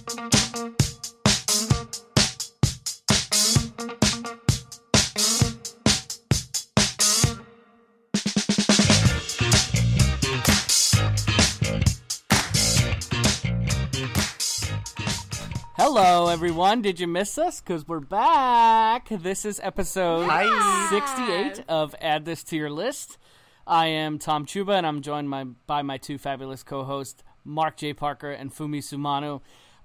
Hello, everyone. Did you miss us? Because we're back. This is episode 68 of Add This to Your List. I am Tom Chuba, and I'm joined by my two fabulous co-hosts, Mark J. Parker and Fumi Sumano.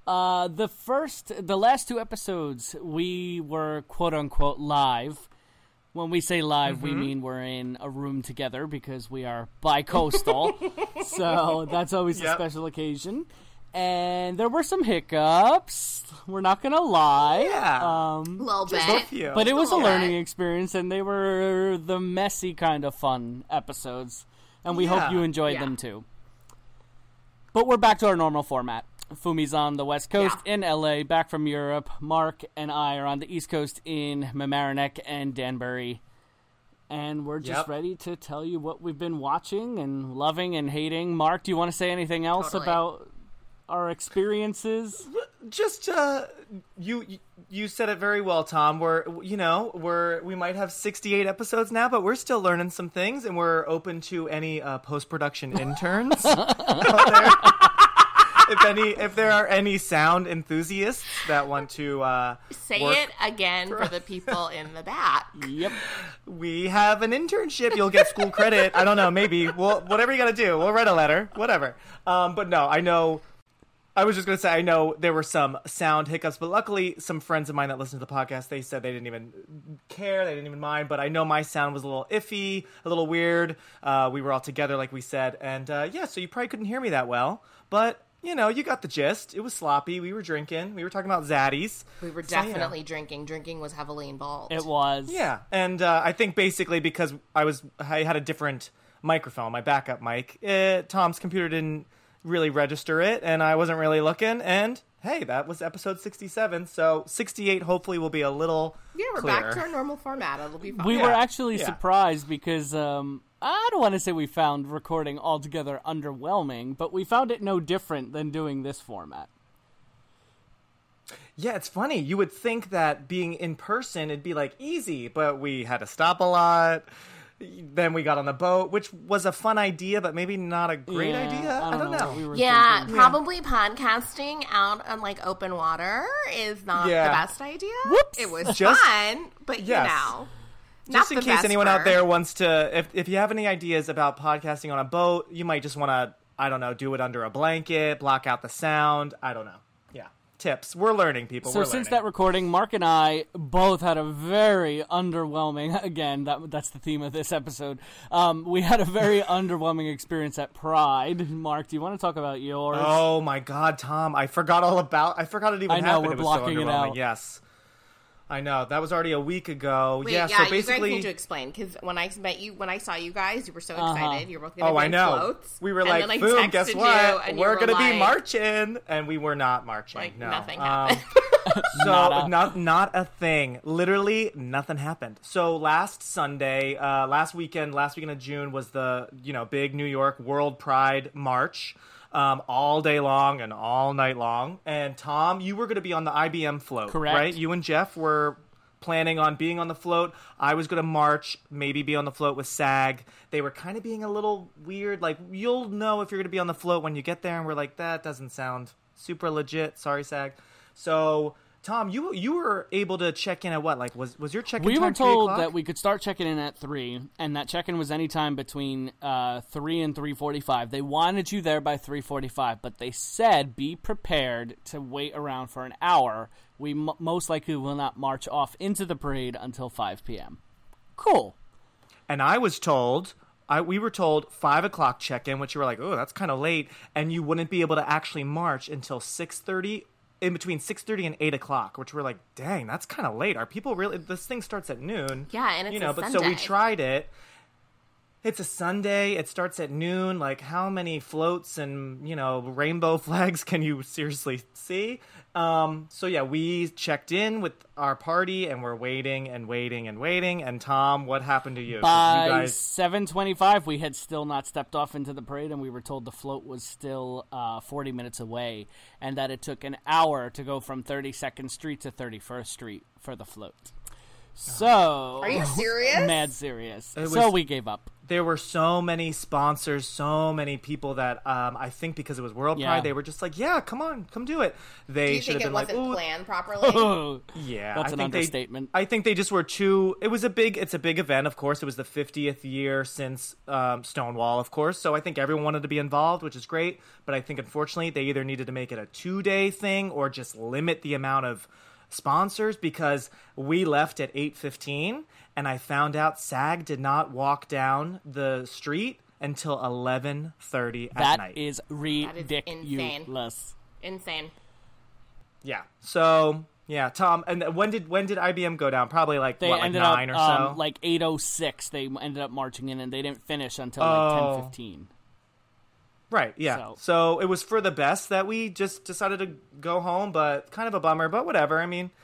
The last two episodes, we were quote-unquote live. When we say live, we mean we're in a room together because we are bi-coastal. So that's always a special occasion. And there were some hiccups. We're not going to lie. Yeah. A little bit. But it was a learning experience, and they were the messy kind of fun episodes. And we hope you enjoyed them, too. But we're back to our normal format. Fumi's on the West Coast in LA, back from Europe. Mark and I are on the East Coast in Mamaroneck and Danbury. And we're just ready to tell you what we've been watching and loving and hating. Mark, do you want to say anything else about our experiences? Just you said it very well, Tom. We might have 68 episodes now, but we're still learning some things, and we're open to any post-production interns out there. If there are any sound enthusiasts that want to say it again for the people in the back. Yep. We have an internship. You'll get school credit. I don't know. Maybe. Well, whatever you got to do. We'll write a letter. Whatever. But no, I know. I was just going to say, I know there were some sound hiccups, but luckily some friends of mine that listen to the podcast, they said they didn't even care, they didn't even mind, but I know my sound was a little iffy, a little weird. We were all together, like we said, and so you probably couldn't hear me that well, but, you got the gist. It was sloppy. We were drinking. We were talking about zaddies. We were definitely drinking. Drinking was heavily involved. It was. Yeah, and I think basically because I had a different microphone, my backup mic, Tom's computer didn't really register it, and I wasn't really looking, and hey, that was episode 67, so 68 hopefully will be a little we're clearer. Back to our normal format. It'll be fun. We were actually surprised because I don't want to say we found recording altogether underwhelming, but we found it no different than doing this format. Yeah, it's funny. You would think that being in person it'd be like easy, but we had to stop a lot. Then we got on the boat, which was a fun idea, but maybe not a great idea. I don't know. Probably podcasting out on like open water is not the best idea. Whoops. It was fun, but just in case anyone out there wants to, if you have any ideas about podcasting on a boat, you might just want to, I don't know, do it under a blanket, block out the sound. I don't know. Tips. We're learning, people. So since that recording, Mark and I both had a very underwhelming, again, that's the theme of this episode. We had a very underwhelming experience at Pride. Mark, do you want to talk about yours? Oh my God, Tom. I forgot it even happened. I know, we're blocking it out. Yes. I know. That was already a week ago. Wait, so basically, you guys need to explain, because when I saw you guys, you were so excited. You were both going to be floats. We were like, boom, guess what? We're going to be marching. And we were not marching. No. Nothing happened. So, not a thing. Literally, nothing happened. So last weekend of June was the, big New York World Pride March. All day long and all night long. And Tom, you were going to be on the IBM float, correct? Right? You and Jeff were planning on being on the float. I was going to march, maybe be on the float with SAG. They were kind of being a little weird. Like, you'll know if you're going to be on the float when you get there. And we're like, that doesn't sound super legit. Sorry, SAG. So, Tom, you were able to check in at what? Like, was your check-in time 3 o'clock? We were told that we could start checking in at 3, and that check-in was anytime between 3 and 3:45. They wanted you there by 3:45, but they said be prepared to wait around for an hour. We most likely will not march off into the parade until 5 p.m. Cool. And I was told... we were told 5 o'clock check-in, which you were like, oh, that's kind of late, and you wouldn't be able to actually march until 6:30, in between 6:30 and 8 o'clock, which we're like, dang, that's kind of late. Are people really... This thing starts at noon. Yeah, and it's a but Sunday. So we tried it. It's a Sunday. It starts at noon. Like, how many floats and, rainbow flags can you seriously see? So, yeah, we checked in with our party, and we're waiting and waiting and waiting. And, Tom, what happened to you? By you guys... 7:25, we had still not stepped off into the parade, and we were told the float was still 40 minutes away, and that it took an hour to go from 32nd Street to 31st Street for the float. So... Are you serious? Mad serious. So we gave up. There were so many sponsors, so many people that I think because it was World Pride, they were just like, yeah, come on, come do it. They do you should think have it been wasn't planned properly? Yeah. That's an understatement. I think they just were too... It's a big event, of course. It was the 50th year since Stonewall, of course. So I think everyone wanted to be involved, which is great. But I think, unfortunately, they either needed to make it a 2-day thing or just limit the amount of sponsors, because we left at 8:15 and I found out SAG did not walk down the street until 11:30 at night. That is ridiculous. Insane. Yeah. So, yeah, Tom, and when did IBM go down? Probably like they like ended 9 up, or so. like 8:06 they ended up marching in, and they didn't finish until like 10:15. Right, yeah. So it was for the best that we just decided to go home, but kind of a bummer, but whatever. I mean,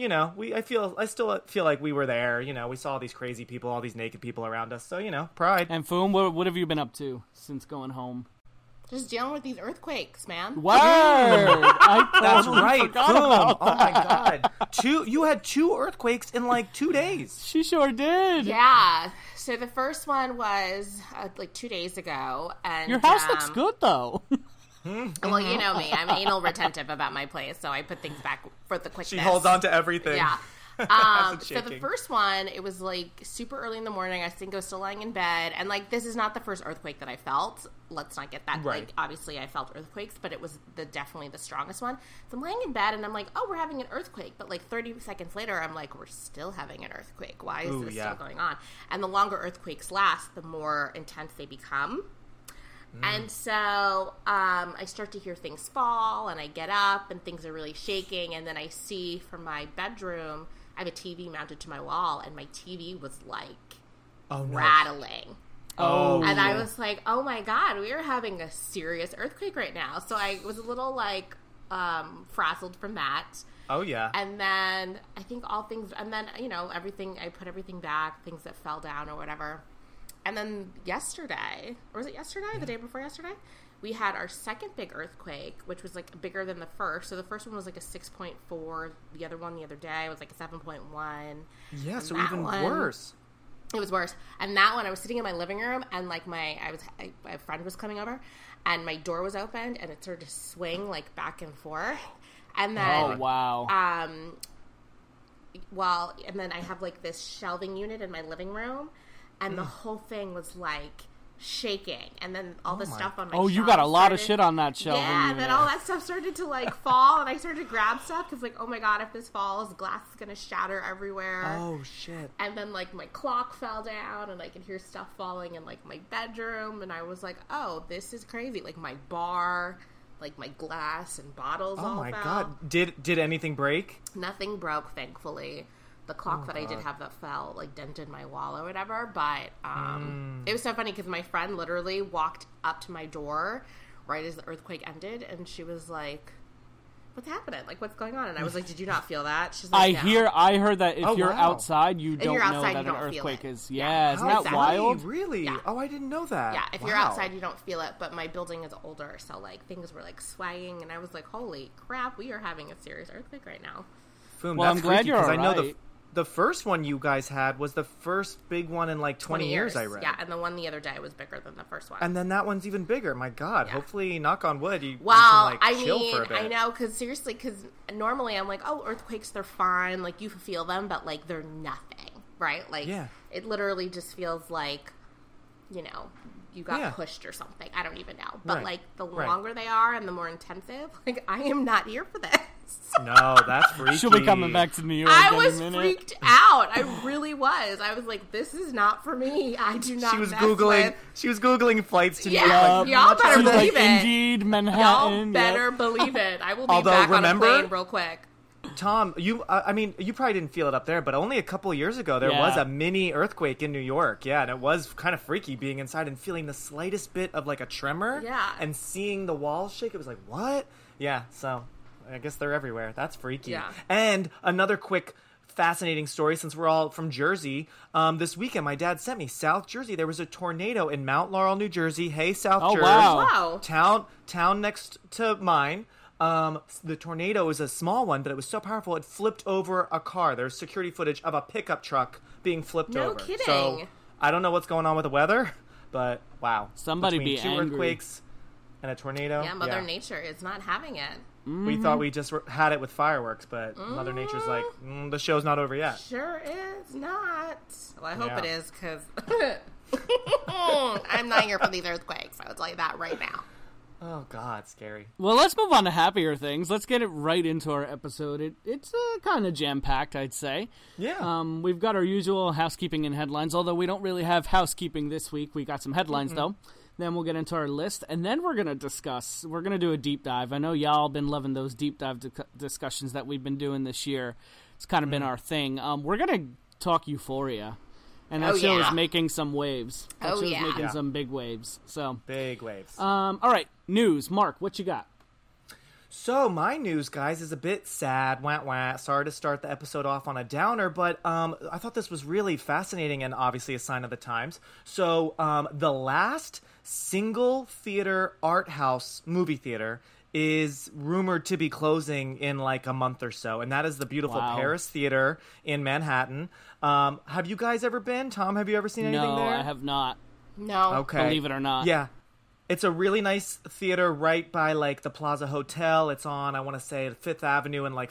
I still feel like we were there. We saw all these crazy people, all these naked people around us. So, pride. And Foom, what have you been up to since going home? Just dealing with these earthquakes, man. Word! That's right, Foom. Oh my god. You had 2 earthquakes in like 2 days. She sure did. Yeah. So the first one was like 2 days ago, and your house looks good though. Well, you know me. I'm anal retentive about my place, so I put things back for the quickness. She holds on to everything. Yeah. So the first one, it was like super early in the morning. I think I was still lying in bed, and like this is not the first earthquake that I felt. Let's not get that. Right. Like obviously I felt earthquakes, but it was definitely the strongest one. So I'm laying in bed, and I'm like, oh, we're having an earthquake. But like 30 seconds later, I'm like, we're still having an earthquake. Why is this still going on? And the longer earthquakes last, the more intense they become. And so I start to hear things fall, and I get up, and things are really shaking. And then I see from my bedroom, I have a TV mounted to my wall, and my TV was like rattling. Oh, and I was like, oh my God, we are having a serious earthquake right now. So I was a little like frazzled from that. Oh, yeah. And then I think everything, I put everything back, things that fell down or whatever. And then yesterday, or was it yesterday? The day before yesterday? We had our second big earthquake, which was like bigger than the first. So the first one was like a 6.4. The other one the other day was like a 7.1. Yeah, so even worse. It was worse. And that one, I was sitting in my living room, and like my friend was coming over, and my door was opened, and it started to swing like back and forth. And then, oh wow. And then I have like this shelving unit in my living room, and the whole thing was like shaking, and then all the stuff on my shelf you got a lot of shit on that shelf. Yeah, and then all that stuff started to like fall, and I started to grab stuff because like, oh my God, if this falls, glass is gonna shatter everywhere. Oh shit. And then like my clock fell down, and I could hear stuff falling in like my bedroom, and I was like, oh, this is crazy. Like my bar, like my glass and bottles all fell. Oh my God. Did anything break? Nothing broke, thankfully. The clock I did have that fell, like, dented my wall or whatever. But it was so funny because my friend literally walked up to my door right as the earthquake ended, and she was like, what's happening? Like, what's going on? And I was like, did you not feel that? She's like, I heard that if you're outside, you don't know that you an don't earthquake feel it. is. Yeah, isn't that wild? Really? Yeah. Oh, I didn't know that. Yeah, if you're outside, you don't feel it. But my building is older, so, like, things were, like, swaying. And I was like, holy crap, we are having a serious earthquake right now. Boom, well, I'm glad you're all right. I know the first one you guys had was the first big one in like 20 years, I read. Yeah, and the one the other day was bigger than the first one. And then that one's even bigger. My God. Yeah. Hopefully, knock on wood, you can chill for a bit. I know, because normally I'm like, oh, earthquakes, they're fine. Like, you can feel them, but, like, they're nothing, right? Like, it literally just feels like, you got pushed or something. I don't even know. But, like, the longer they are and the more intensive, like, I am not here for this. No, that's freaky. She'll be coming back to New York I was freaked out. I really was. I was like, this is not for me. I do not She was Googling flights to New York. Y'all better believe it. Indeed, Manhattan. Y'all better believe it. I will be back on a plane real quick. Tom, you probably didn't feel it up there, but only a couple years ago there was a mini earthquake in New York. Yeah, and it was kind of freaky being inside and feeling the slightest bit of like a tremor. Yeah. And seeing the walls shake. It was like, what? Yeah, so I guess they're everywhere. That's freaky. Yeah. And another quick fascinating story, since we're all from Jersey. This weekend, my dad sent me South Jersey. There was a tornado in Mount Laurel, New Jersey. Hey, South Jersey. Wow. Town next to mine. The tornado is a small one, but it was so powerful it flipped over a car. There's security footage of a pickup truck being flipped over. No kidding. So I don't know what's going on with the weather, but wow. Somebody Between be two angry. Earthquakes and a tornado. Yeah, Mother Nature is not having it. We thought we just had it with fireworks, but Mother Nature's like, the show's not over yet. Sure is not. Well, I hope Yeah. it is, because I'm not here for these earthquakes. I will tell you that right now. Oh, God, scary. Well, let's move on to happier things. Let's get it right into our episode. It's kind of jam-packed, I'd say. Yeah. We've got our usual housekeeping and headlines, although we don't really have housekeeping this week. We got some headlines, though. Then we'll get into our list, and then we're going to do a deep dive. I know y'all been loving those deep dive discussions that we've been doing this year. It's kind of been our thing. We're going to talk Euphoria. And that show is making some waves. That show's making some big waves. So big waves. All right, news. Mark, what you got? So my news, guys, is a bit sad. Wah, wah. Sorry to start the episode off on a downer, but I thought this was really fascinating and obviously a sign of the times. So the last single theater art house movie theater is rumored to be closing in like a month or so, and that is the beautiful Paris Theater in Manhattan. Have you guys ever been? Tom, have you ever seen anything there? No, I have not. No. Okay. Believe it or not. Yeah. It's a really nice theater right by, like, the Plaza Hotel. It's on, I want to say, 5th Avenue and, like,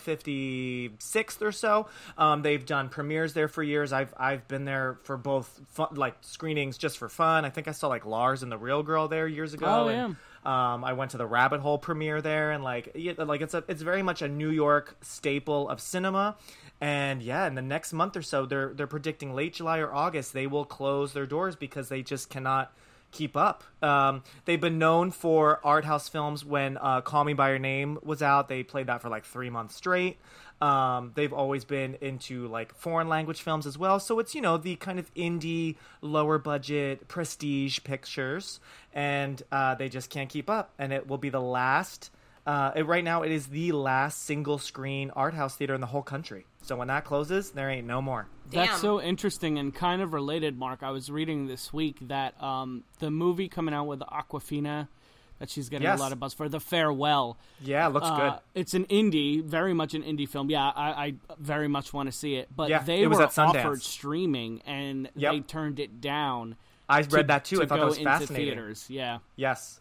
56th or so. They've done premieres there for years. I've been there for both, screenings just for fun. I think I saw, like, Lars and the Real Girl there years ago. Oh, and, I went to the Rabbit Hole premiere there, and, it's very much a New York staple of cinema. And, in the next month or so, they're predicting late July or August, they will close their doors because they just cannot keep up. They've been known for art house films. When Call Me By Your Name was out, they played that for like 3 months straight. They've always been into like foreign language films as well. So it's, the kind of indie, lower budget, prestige pictures. And they just can't keep up. And it will be the last... right now, it is the last single screen art house theater in the whole country. So when that closes, there ain't no more. Damn. That's so interesting and kind of related, Mark. I was reading this week that the movie coming out with Awkwafina that she's getting a lot of buzz for, The Farewell. Yeah, looks good. It's an indie, very much an indie film. Yeah, I very much want to see it. But they was were at Sundance. offered streaming, and they turned it down. I read that too. I thought that was fascinating. Theaters. Yeah. Yes.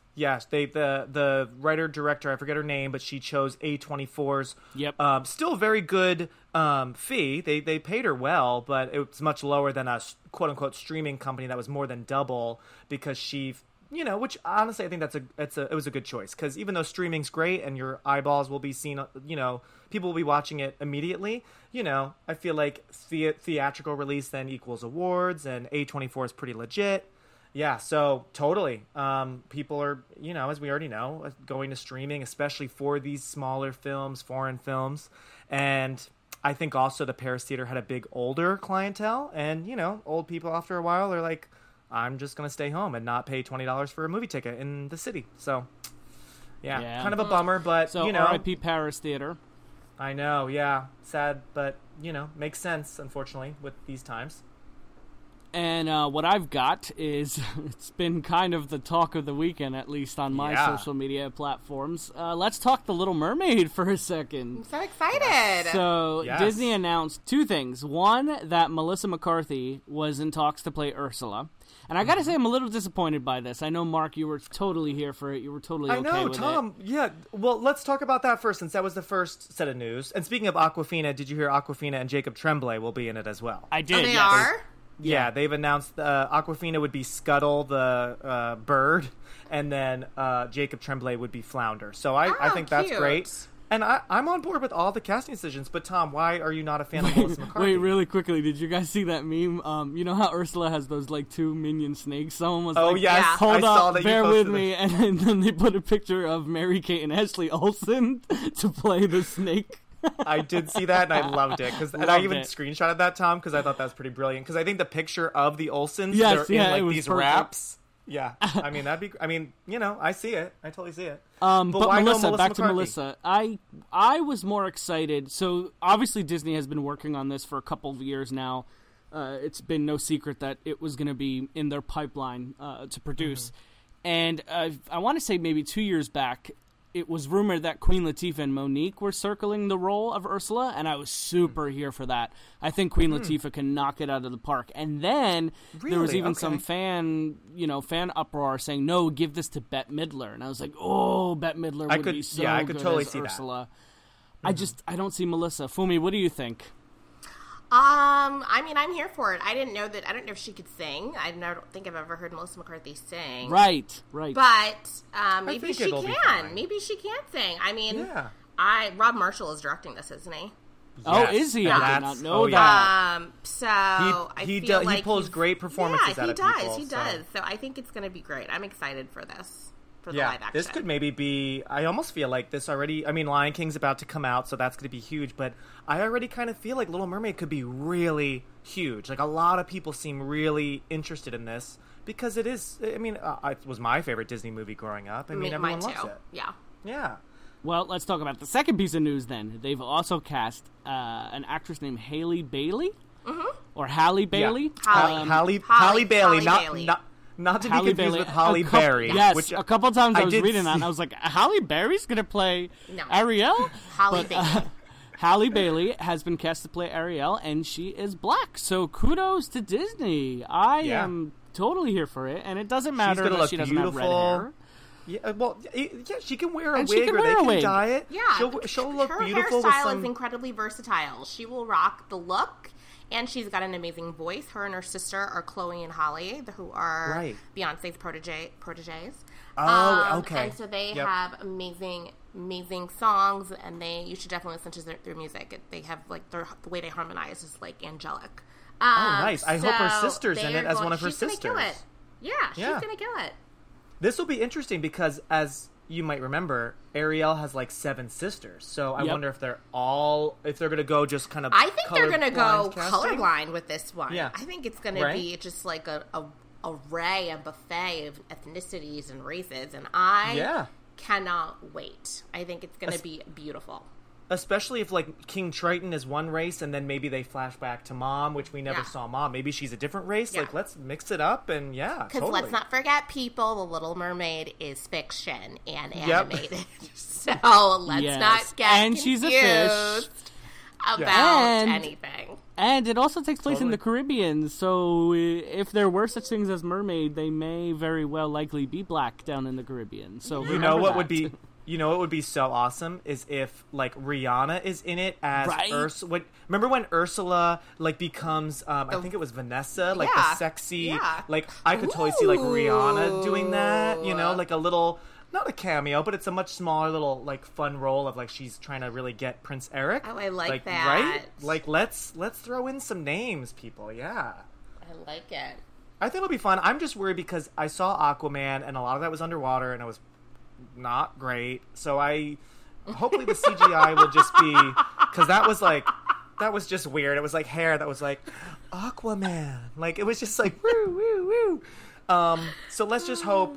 The writer-director, I forget her name, but she chose A24's still very good fee. They paid her well, but it's much lower than a quote-unquote streaming company that was more than double because she, which honestly I think it was a good choice because even though streaming's great and your eyeballs will be seen, people will be watching it immediately, I feel like theatrical release then equals awards, and A24 is pretty legit. Yeah, so totally. People are, as we already know, going to streaming, especially for these smaller films, foreign films. And I think also the Paris Theater had a big older clientele. And, old people after a while are like, I'm just going to stay home and not pay $20 for a movie ticket in the city. So, yeah. Kind of a bummer, but, So R.I.P. Paris Theater. I know, yeah. Sad, but, makes sense, unfortunately, with these times. And what I've got is, it's been kind of the talk of the weekend, at least on my social media platforms. Let's talk The Little Mermaid for a second. I'm so excited. So Disney announced two things. One, that Melissa McCarthy was in talks to play Ursula. And I got to say, I'm a little disappointed by this. I know, Mark, you were totally here for it. You were totally okay with it. I know, Tom. Yeah. Well, let's talk about that first, since that was the first set of news. And speaking of Awkwafina, did you hear Awkwafina and Jacob Tremblay will be in it as well? I did. Oh, they are? Yeah, they've announced Awkwafina would be Scuttle, the bird, and then Jacob Tremblay would be Flounder. So I think that's great. And I'm on board with all the casting decisions. But, Tom, why are you not a fan of Melissa McCarthy? Wait, really quickly, did you guys see that meme? You know how Ursula has those, two minion snakes? Someone was yes. Hold up, bear with me. And then they put a picture of Mary-Kate and Ashley Olsen to play the snake. I did see that, and I loved it. And I even screenshotted that, Tom, because I thought that was pretty brilliant. Because I think the picture of the Olsens, they're in these perfect. Wraps. Yeah, I mean I see it. I totally see it. But Melissa, back to Melissa. I was more excited. So obviously Disney has been working on this for a couple of years now. It's been no secret that it was going to be in their pipeline to produce. And I want to say maybe 2 years back, it was rumored that Queen Latifah and Monique were circling the role of Ursula, and I was super here for that. I think Queen Latifah can knock it out of the park. And then there was even some fan uproar saying, no, give this to Bette Midler. And I was like, oh, Bette Midler would be so I could good totally as see Ursula. That. I don't see Melissa. Fumi, what do you think? I mean, I'm here for it. I don't know if she could sing. I don't think I've ever heard Melissa McCarthy sing. Right. But maybe she can. Maybe she can sing. I mean, Rob Marshall is directing this, isn't he? Yes. Oh, is he? I did not know that. So he pulls great performances out of people. He does. So I think it's going to be great. I'm excited for this. For the live action. This could maybe be. I almost feel like this already. I mean, Lion King's about to come out, so that's going to be huge. But I already kind of feel like Little Mermaid could be really huge. Like a lot of people seem really interested in this because it is. I mean, it was my favorite Disney movie growing up. I mean, everyone loves it. Yeah. Well, let's talk about the second piece of news then. They've also cast an actress named Halle Bailey, or Halle Bailey. Yeah. Halle Bailey, not to be confused with Halle Berry. Yes, which a couple times I was reading that, and I was like, Halle Berry's going to play Ariel? Halle Bailey has been cast to play Ariel, and she is black. So kudos to Disney. I am totally here for it, and it doesn't matter that she doesn't have red hair. Yeah, well, she can wear a wig, or they can dye it. Yeah, she'll look beautiful. Her hairstyle is incredibly versatile. She will rock the look. And she's got an amazing voice. Her and her sister are Chloe and Holly, who are Beyonce's proteges. Oh, okay. And so they have amazing songs, and you should definitely listen to their music. They have the way they harmonize is angelic. Nice. I hope her sister's in it as one of her sisters. She's gonna kill it. Yeah, she's gonna kill it. This will be interesting because, as you might remember, Ariel has 7 sisters. So I wonder if they're going to go just kind of. I think they're going to go colorblind with this one. Yeah. I think it's going to be just like a array, a buffet of ethnicities and races, and I cannot wait. I think it's going to be beautiful. Especially if King Triton is one race, and then maybe they flash back to Mom, which we never saw Mom. Maybe she's a different race. Let's mix it up, and because let's not forget, people, The Little Mermaid is fiction and animated, so let's not get confused she's a fish about anything. And it also takes place in the Caribbean, so if there were such things as mermaid, they may very well likely be black down in the Caribbean. So you know what would be. You know what would be so awesome is if Rihanna is in it as Ursula. Remember when Ursula becomes I think it was Vanessa, the sexy I could totally see Rihanna doing that. You know, a little, not a cameo, but it's a much smaller little fun role of she's trying to really get Prince Eric. Oh, I like that. Right? Let's throw in some names, people. Yeah, I like it. I think it'll be fun. I'm just worried because I saw Aquaman and a lot of that was underwater and it was not great, so hopefully the CGI will just be, because that was just weird. It was hair that was Aquaman, it was just woo woo woo. So let's just hope,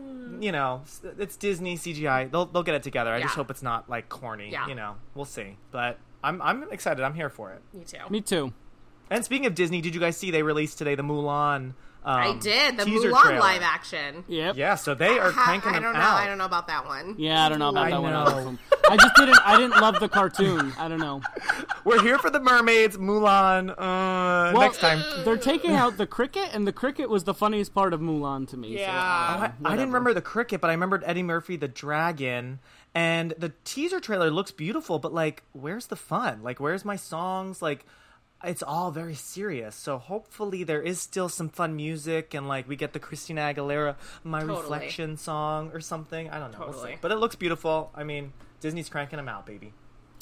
it's Disney CGI. They'll get it together. I just hope it's not corny. We'll see. But I'm excited. I'm here for it. Me too. And speaking of Disney, did you guys see they released today the Mulan? I did. The Mulan trailer. Live action. Yep. Yeah, so they are cranking them out. I don't know about that one. Yeah, I don't know about that one. I didn't love the cartoon. I don't know. We're here for the mermaids, Mulan, next time. They're taking out the cricket, and the cricket was the funniest part of Mulan to me. Yeah. So, I didn't remember the cricket, but I remembered Eddie Murphy, the dragon, and the teaser trailer looks beautiful, but where's the fun? Where's my songs? It's all very serious, so hopefully there is still some fun music, and we get the Christina Aguilera My Reflection song or something. I don't know. We'll see. But it looks beautiful. I mean, Disney's cranking them out, baby.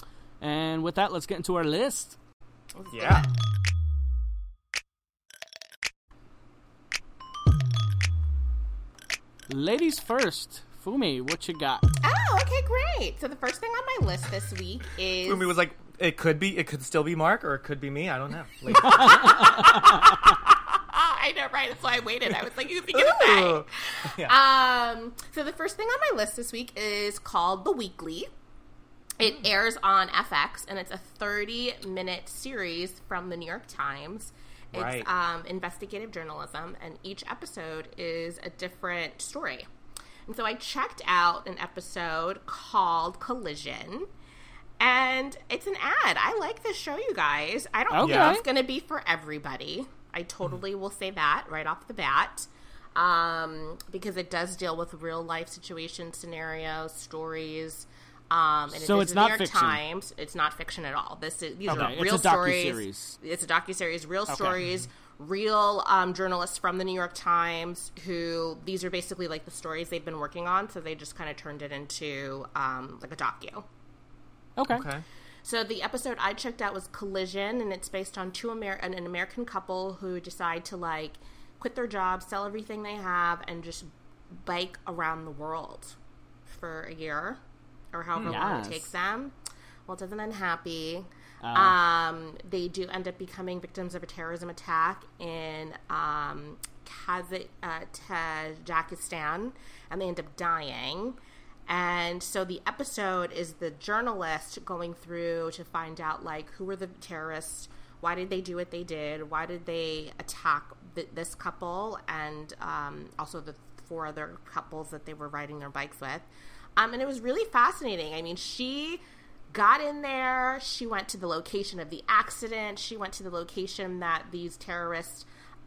And with that, let's get into our list. Yeah. Ladies first, Fumi, what you got? Oh, okay, great. So the first thing on my list this week is... Fumi was like, it could still be Mark, or it could be me. I don't know. I know, right? That's why I waited. I was like, you think it's yeah. So the first thing on my list this week is called The Weekly. It airs on FX, and it's a 30-minute series from the New York Times. It's investigative journalism, and each episode is a different story. And so I checked out an episode called Collision, and it's an ad. I like this show, you guys. I don't think it's going to be for everybody. I totally will say that right off the bat, because it does deal with real-life situations, scenarios, stories. And so it's not fiction. Times. It's not fiction at all. These are real stories. It's a docuseries, real stories, real journalists from the New York Times who these are basically like the stories they've been working on. So they just kind of turned it into like a docu. Okay. So the episode I checked out was Collision, and it's based on an American couple who decide to like quit their jobs, sell everything they have, and just bike around the world for a year. Or however long it takes them. Well, it doesn't end happy. They do end up becoming victims of a terrorism attack in Kazakhstan, and they end up dying. And so the episode is the journalist going through to find out, like, who were the terrorists, why did they do what they did, why did they attack this couple, and also the 4 other couples that they were riding their bikes with. And it was really fascinating. I mean, she got in there. She went to the location of the accident. She went to the location that these terrorists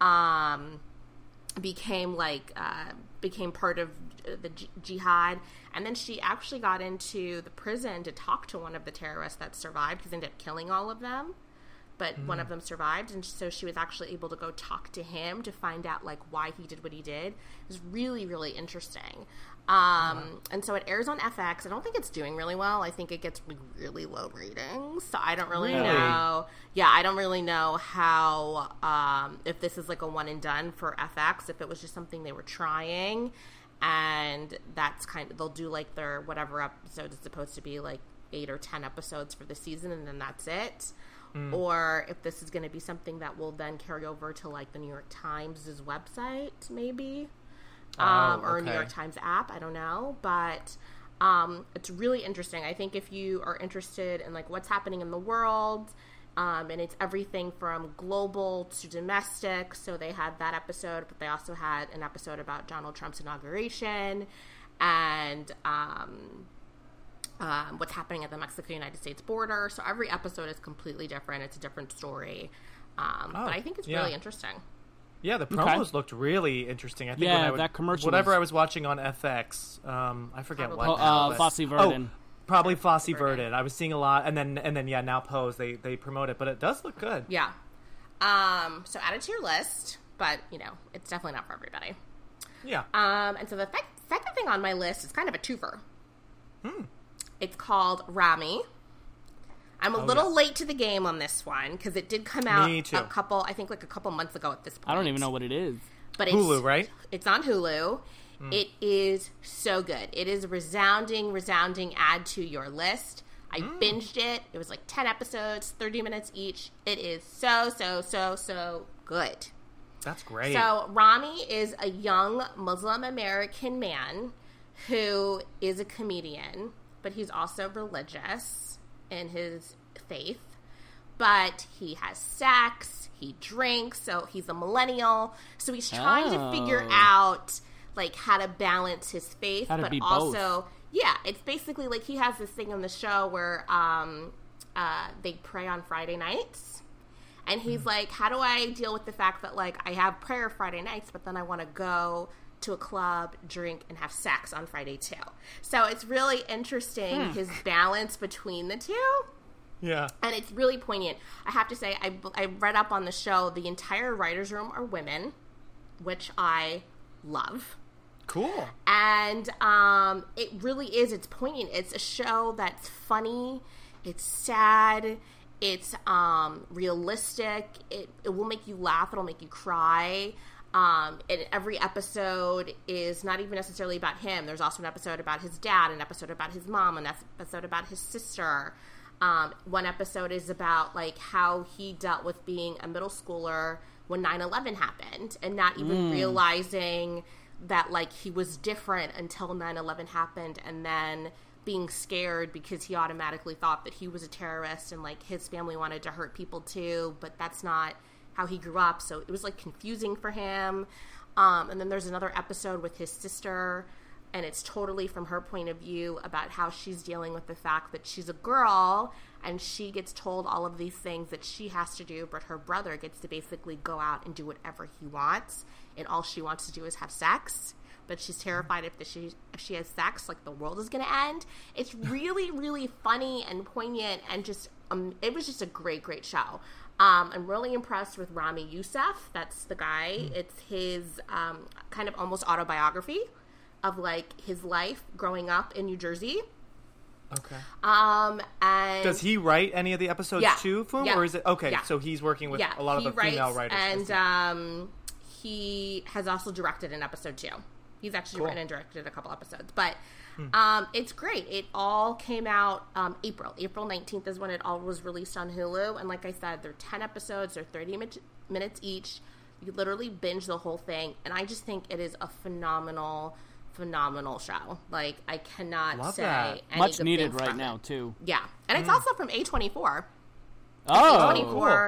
became part of the jihad. And then she actually got into the prison to talk to one of the terrorists that survived, because they ended up killing all of them. But one of them survived, and so she was actually able to go talk to him to find out, like, why he did what he did. It was really, really interesting. And so it airs on FX. I don't think it's doing really well. I think it gets really low ratings. So I don't really know. Yeah, I don't really know how, if this is like a one and done for FX, if it was just something they were trying. And that's they'll do like their whatever episode is supposed to be, like 8 or 10 episodes for the season, and then that's it. Or if this is going to be something that will then carry over to like the New York Times' website, maybe. Or a New York Times app. I don't know. But it's really interesting. I think if you are interested in like what's happening in the world, and it's everything from global to domestic. So they had that episode, but they also had an episode about Donald Trump's inauguration and what's happening at the Mexico-United States border. So every episode is completely different. It's a different story. But I think it's really interesting. Yeah, the promos looked really interesting. I think that commercial. Whatever I was watching on FX, I forget Probably what. Fosse Verdon. Probably Fosse Verdon. I was seeing a lot, and then now Pose they promote it, but it does look good. Yeah. So add it to your list, but it's definitely not for everybody. Yeah. And so the second thing on my list is kind of a twofer. It's called Ramy. I'm a little late to the game on this one because it did come out a couple months ago at this point. I don't even know what it is. But Hulu, right? It's on Hulu. It is so good. It is a resounding add to your list. I binged it. It was like 10 episodes, 30 minutes each. It is so good. That's great. So Ramy is a young Muslim American man who is a comedian, but he's also religious in his faith. But he has sex, he drinks, so he's a millennial. So he's trying to figure out like how to balance his faith, but also both. Yeah, it's basically like he has this thing on the show where they pray on Friday nights. And he's like, how do I deal with the fact that like I have prayer Friday nights, but then I want to go to a club, drink, and have sex on Friday too. So it's really interesting, his balance between the two. Yeah. And it's really poignant. I have to say, I read up on the show. The entire writer's room are women, which I love. Cool. And it really is. It's poignant. It's a show that's funny. It's sad. It's realistic. It will make you laugh. It'll make you cry. And every episode is not even necessarily about him. There's also an episode about his dad, an episode about his mom, an episode about his sister. One episode is about like how he dealt with being a middle schooler when 9/11 happened and not even realizing that like he was different until 9/11 happened, and then being scared because he automatically thought that he was a terrorist and like his family wanted to hurt people too, but that's not how he grew up. So it was like confusing for him. And then there's another episode with his sister, and it's totally from her point of view about how she's dealing with the fact that she's a girl and she gets told all of these things that she has to do, but her brother gets to basically go out and do whatever he wants, and all she wants to do is have sex. But she's terrified if she has sex, like the world is going to end. It's really, really funny and poignant, and just it was just a great, great show. I'm really impressed with Ramy Youssef. That's the guy. It's his kind of almost autobiography of like his life growing up in New Jersey. Okay. And does he write any of the episodes too, Foom? Yeah. Or is it okay? Yeah. So he's working with a lot of the female writers, and he has also directed an episode too. He's actually written and directed a couple episodes, but it's great. It all came out April 19th is when it all was released on Hulu, and like I said, they're 10 episodes, they're 30 minutes each. You literally binge the whole thing, and I just think it is a phenomenal show. Like, I cannot say any much good needed things right from now it. too. Yeah, and it's also from A24. Oh, A24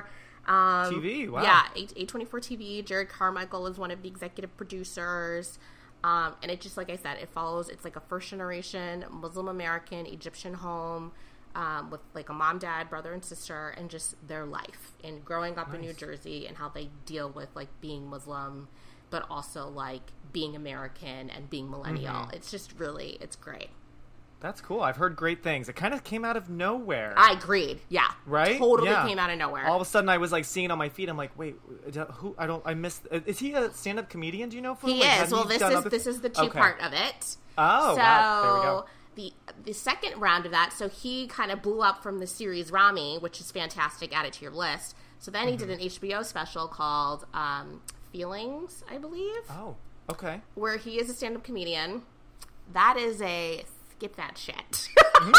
TV. Wow. Yeah, A24 TV. Jared Carmichael is one of the executive producers. And it just, like I said, it's like a first generation Muslim American Egyptian home with like a mom, dad, brother, and sister, and just their life and growing up in New Jersey and how they deal with like being Muslim, but also like being American and being millennial. It's just really, it's great. That's cool. I've heard great things. It kind of came out of nowhere. I agreed. Yeah. Right? Totally came out of nowhere. All of a sudden, I was like seeing it on my feed. I'm like, wait, who? I missed. Is he a stand-up comedian? Do you know? He is. Well, this is the two part of it. Oh, so wow. There we go. The second round of that, so he kind of blew up from the series Ramy, which is fantastic. Add it to your list. So then he did an HBO special called Feelings, I believe. Oh, okay. Where he is a stand-up comedian. That is a skip that shit.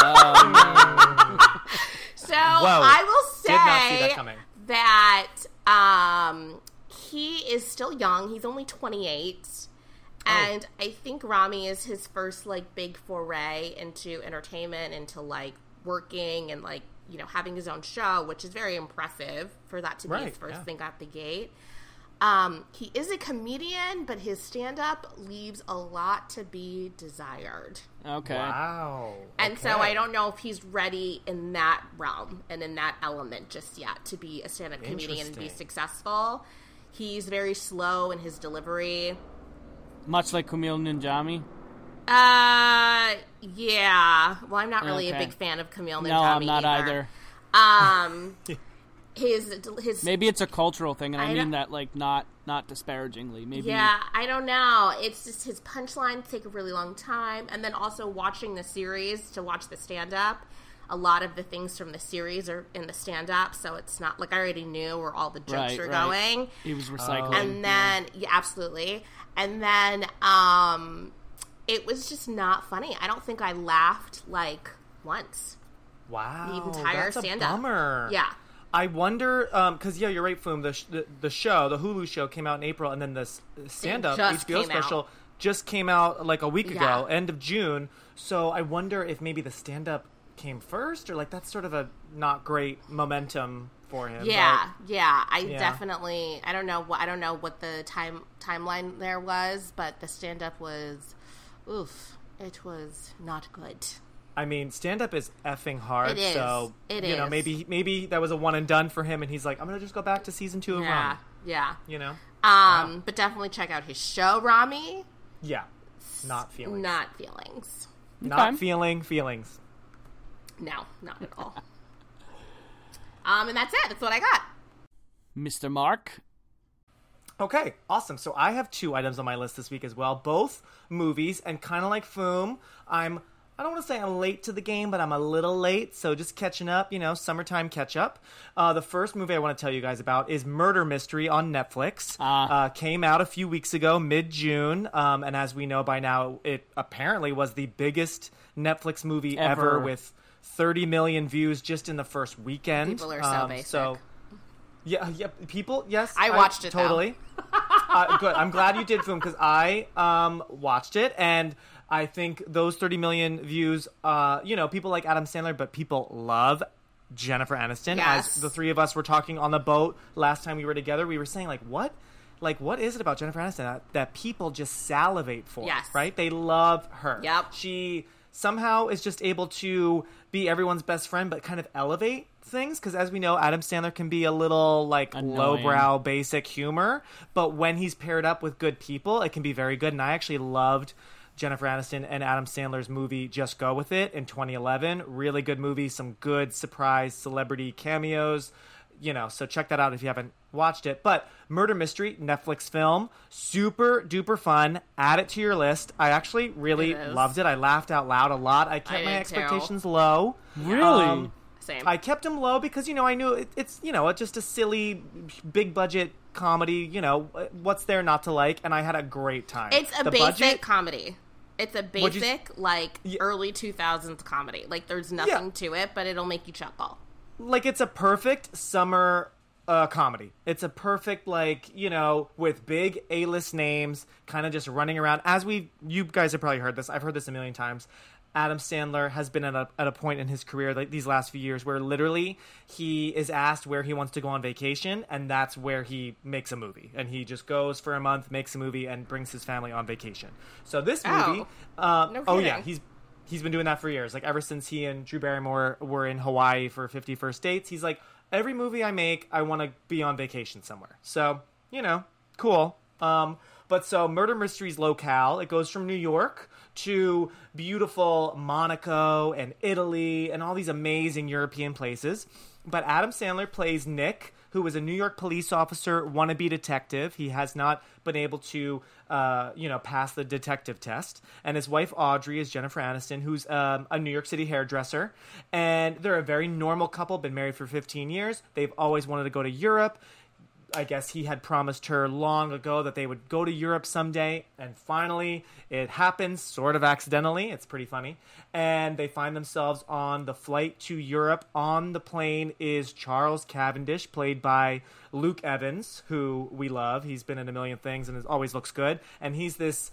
So I will say did not see that coming. that he is still young. He's only 28. And I think Ramy is his first like big foray into entertainment, into like working and like, you know, having his own show, which is very impressive for that to be his first thing out the gate. He is a comedian, but his stand-up leaves a lot to be desired. Okay. Wow. And so I don't know if he's ready in that realm and in that element just yet to be a stand-up comedian and be successful. He's very slow in his delivery. Much like Kumail Nanjiani? Yeah. Well, I'm not really a big fan of Kumail Nanjiani. No, I'm not either. His maybe it's a cultural thing, and I mean that like not disparagingly. Maybe I don't know. It's just his punchlines take a really long time, and then also watching the series to watch the stand-up. A lot of the things from the series are in the stand-up, so it's not like I already knew where all the jokes are going. He was recycling, and then absolutely, and then it was just not funny. I don't think I laughed like once. Wow, the entire stand-up. Bummer. Yeah. I wonder, because you're right, Foom. The show, the Hulu show, came out in April, and then the stand-up HBO special just came out like a week ago, end of June. So I wonder if maybe the stand-up came first, or like that's sort of a not great momentum for him. Definitely. I don't know what the timeline there was, but the stand-up was, it was not good. I mean, stand-up is effing hard. It is. So, you know, maybe that was a one and done for him, and he's like, I'm going to just go back to season 2 of Ramy. Yeah. You know? But definitely check out his show, Ramy. Yeah. Not feelings. Not feelings. Not feeling feelings. No, not at all. And that's it. That's what I got. Mr. Mark. Okay, awesome. So I have 2 items on my list this week as well. Both movies, and kind of like Foom, I'm I don't want to say I'm late to the game, but I'm a little late, so just catching up, summertime catch up. The first movie I want to tell you guys about is Murder Mystery on Netflix. Came out a few weeks ago, mid-June, and as we know by now, it apparently was the biggest Netflix movie ever with 30 million views just in the first weekend. People are so basic. Yeah, people, yes. I watched it, totally. Good. I'm glad you did, Foom, because I watched it, and I think those 30 million views, people like Adam Sandler, but people love Jennifer Aniston. Yes. As the three of us were talking on the boat last time we were together, we were saying, what? What is it about Jennifer Aniston that people just salivate for? Yes. Right? They love her. Yep. She somehow is just able to be everyone's best friend, but kind of elevate things, because as we know, Adam Sandler can be a little lowbrow basic humor, but when he's paired up with good people, it can be very good. And I actually loved Jennifer Aniston and Adam Sandler's movie Just Go With It in 2011. Really good movie, some good surprise celebrity cameos, so check that out if you haven't watched it. But Murder Mystery, Netflix film, super duper fun. Add it to your list. I actually really loved it. I laughed out loud a lot. I kept my expectations low. Really? Same. I kept them low because, I knew it's just a silly, big budget comedy. What's there not to like? And I had a great time. It's a basic comedy. It's a basic, early 2000s comedy. There's nothing to it, but it'll make you chuckle. It's a perfect summer comedy. It's a perfect, with big A-list names, kind of just running around. You guys have probably heard this. I've heard this a million times. Adam Sandler has been at a point in his career these last few years where literally he is asked where he wants to go on vacation, and that's where he makes a movie. And he just goes for a month, makes a movie, and brings his family on vacation. So this movie... no kidding. He's been doing that for years. Ever since he and Drew Barrymore were in Hawaii for 50 First Dates, he's like, every movie I make, I want to be on vacation somewhere. So, cool. But so Murder Mystery's locale, it goes from New York to beautiful Monaco and Italy and all these amazing European places. But Adam Sandler plays Nick, who is a New York police officer, wannabe detective. He has not been able to, pass the detective test. And his wife, Audrey, is Jennifer Aniston, who's a New York City hairdresser. And they're a very normal couple, been married for 15 years. They've always wanted to go to Europe. I guess he had promised her long ago that they would go to Europe someday, and finally it happens, sort of accidentally. It's pretty funny. And they find themselves on the flight to Europe. On the plane is Charles Cavendish, played by Luke Evans, who we love. He's been in a million things and always looks good. And he's this,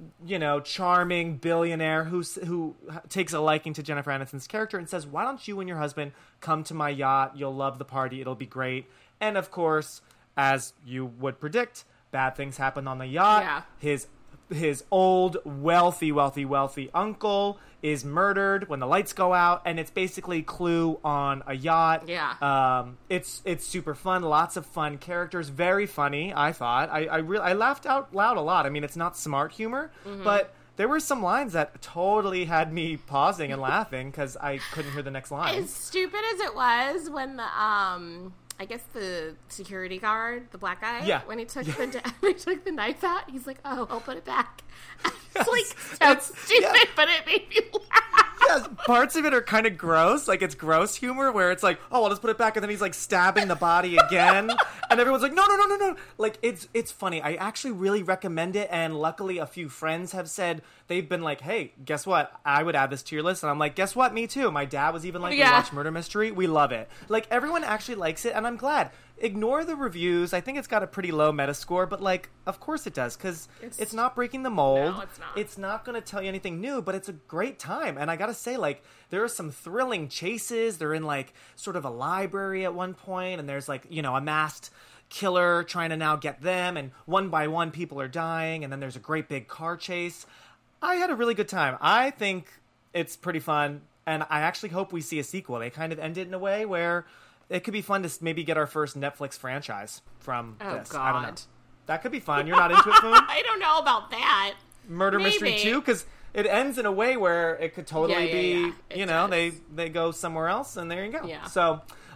charming billionaire who takes a liking to Jennifer Aniston's character and says, why don't you and your husband come to my yacht? You'll love the party. It'll be great. And of course, as you would predict, bad things happen on the yacht. Yeah. His old, wealthy uncle is murdered when the lights go out, and it's basically Clue on a yacht. Yeah. It's super fun. Lots of fun characters. Very funny, I thought. I laughed out loud a lot. I mean, it's not smart humor, but there were some lines that totally had me pausing and laughing because I couldn't hear the next line. As stupid as it was when the I guess the security guard, the black guy, when he took the knife out, he's like, "Oh, I'll put it back." It's so stupid, but it made me laugh. Yes, parts of it are kind of gross. It's gross humor where it's like, "Oh, I'll just put it back," and then he's stabbing the body again, and everyone's like, "No." It's funny. I actually really recommend it, and luckily, a few friends have said they've been like, "Hey, guess what? I would add this to your list," and I'm like, "Guess what? Me too." My dad was even like, "We watch Murder Mystery. We love it." Everyone actually likes it, and I'm glad. Ignore the reviews. I think it's got a pretty low Metascore, but of course it does, because it's not breaking the mold. No, it's not. It's not going to tell you anything new, but it's a great time. And I gotta say, there are some thrilling chases. They're in sort of a library at one point, and there's a masked killer trying to now get them, and one by one people are dying, and then there's a great big car chase. I had a really good time. I think it's pretty fun, and I actually hope we see a sequel. They kind of end it in a way where it could be fun to maybe get our first Netflix franchise from this. God. I don't know. That could be fun. You're not into it, Foon? I don't know about that. Murder Mystery 2? Because it ends in a way where it could totally be, It does. they go somewhere else, and there you go. Yeah. So,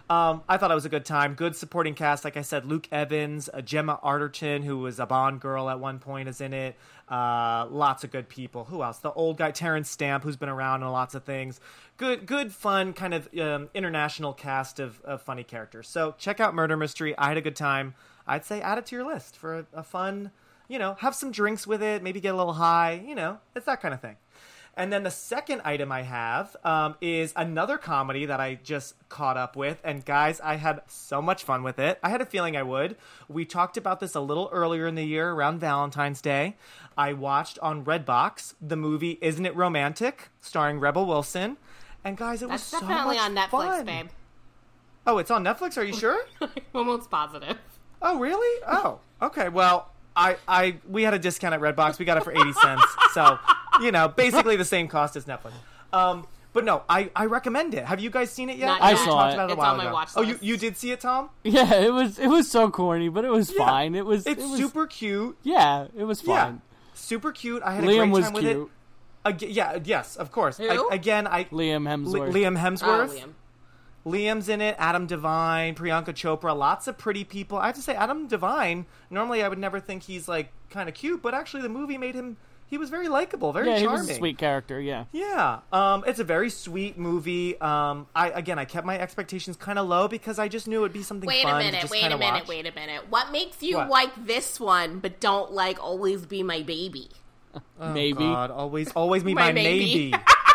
I thought it was a good time. Good supporting cast. Like I said, Luke Evans, Gemma Arterton, who was a Bond girl at one point, is in it. Lots of good people. Who else? The old guy, Terrence Stamp, who's been around in lots of things. Good, fun, kind of international cast of funny characters. So check out Murder Mystery. I had a good time. I'd say add it to your list for a fun, have some drinks with it, maybe get a little high, it's that kind of thing. And then the second item I have is another comedy that I just caught up with. And guys, I had so much fun with it. I had a feeling I would. We talked about this a little earlier in the year around Valentine's Day. I watched on Redbox the movie Isn't It Romantic? Starring Rebel Wilson. And guys, it was so much fun. That's definitely on Netflix, babe. Oh, it's on Netflix? Are you sure? I'm almost positive. Oh, really? Oh, okay. Well, we had a discount at Redbox. We got it for 80 cents. So, basically the same cost as Netflix. But no, I recommend it. Have you guys seen it yet? Not I yet. saw it. It's on my watch list. Oh, you did see it, Tom? Yeah, it was so corny, but it was fine. It was super cute. Yeah, it was fine. Yeah, super cute. I had Liam a great was time cute. with it. Yes, of course. Who? Liam Hemsworth. Liam Hemsworth. Oh, Liam. Liam's in it, Adam Devine, Priyanka Chopra, lots of pretty people. I have to say, Adam Devine, normally I would never think he's, kind of cute, but actually the movie made him, he was very likable, very charming. Yeah, he was a sweet character, yeah. Yeah, it's a very sweet movie. I kept my expectations kind of low because I just knew it would be something fun to just kind of watch. Wait a minute. What makes you like this one, but don't like Always Be My Baby? Oh, maybe. God, always be my maybe.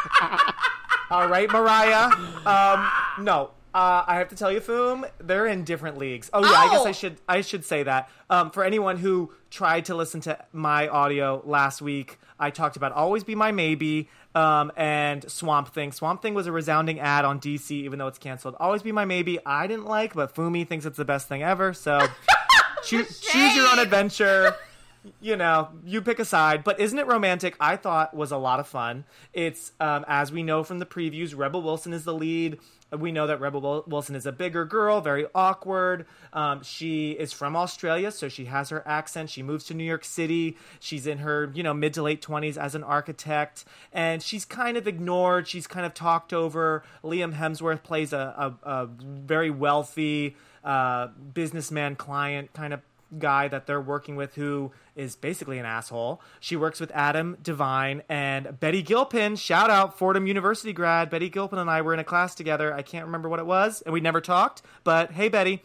All right, Mariah. No. I have to tell you, Foom, they're in different leagues. Oh yeah, I guess I should say that. For anyone who tried to listen to my audio last week, I talked about Always Be My Maybe and Swamp Thing. Swamp Thing was a resounding ad on DC, even though it's canceled. Always Be My Maybe, I didn't like, but Fumi thinks it's the best thing ever. So choose your own adventure. You pick a side. But Isn't It Romantic, I thought was a lot of fun. It's, as we know from the previews, Rebel Wilson is the lead. We know that Rebel Wilson is a bigger girl, very awkward. She is from Australia, so she has her accent. She moves to New York City. She's in her, mid to late 20s as an architect. And she's kind of ignored. She's kind of talked over. Liam Hemsworth plays a very wealthy businessman client kind of guy that they're working with who is basically an asshole. She works with Adam Devine and Betty Gilpin. Shout out, Fordham University grad. Betty Gilpin and I were in a class together. I can't remember what it was, and we never talked, but hey, Betty.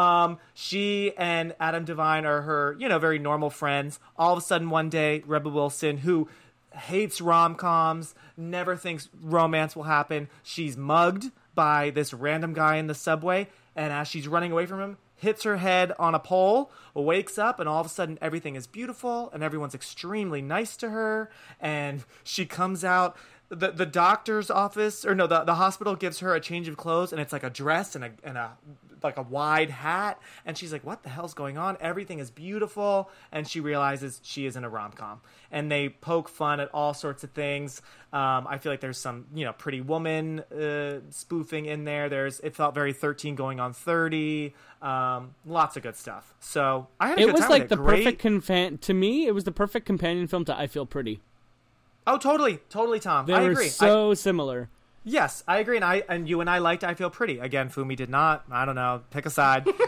She and Adam Devine are her, very normal friends. All of a sudden one day, Rebel Wilson, who hates rom-coms, never thinks romance will happen, she's mugged by this random guy in the subway, and as she's running away from him, hits her head on a pole, wakes up, and all of a sudden everything is beautiful, and everyone's extremely nice to her, and she comes out. The doctor's office, or no, the hospital gives her a change of clothes, and it's like a dress and a like a wide hat, and she's like, what the hell's going on? Everything is beautiful, and she realizes she is in a rom-com, and they poke fun at all sorts of things. I feel like there's some, Pretty Woman spoofing in there. It felt very 13 going on 30. Lots of good stuff. So I had a good time with it. To me, it was the perfect companion film to I Feel Pretty. Oh, totally, Tom. I agree. So similar. Yes, I agree, and you and I liked I Feel Pretty. Again, Fumi did not. I don't know, pick a side. But